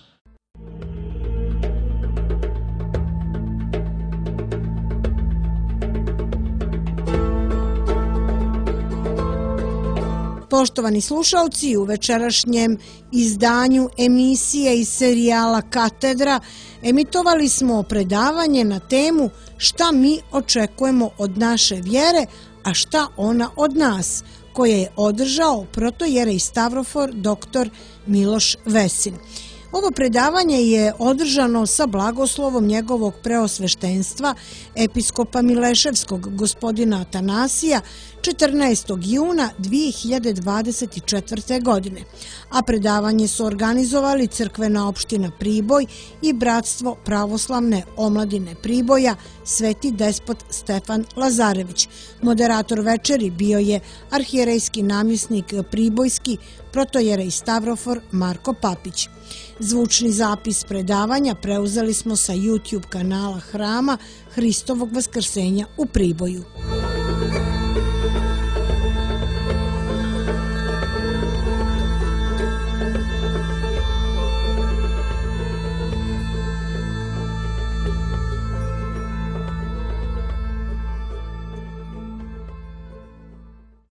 Poštovani slušalci, u večerašnjem izdanju emisije iz serijala Katedra emitovali smo predavanje na temu Šta mi očekujemo od naše vjere, a šta ona od nas, koje je održao protojerej Stavrofor dr. Miloš Vesin. Ovo predavanje je održano sa blagoslovom njegovog preosveštenstva, episkopa Mileševskog gospodina Atanasija, 14. juna 2024. godine, a predavanje su organizovali Crkvena opština Priboj i Bratstvo pravoslavne omladine Priboja Sveti despot Stefan Lazarević. Moderator večeri bio je arhijerejski namjesnik Pribojski protojerej Stavrofor Marko Papić. Zvučni zapis predavanja preuzeli smo sa YouTube kanala Hrama Hristovog Vaskrsenja u Priboju.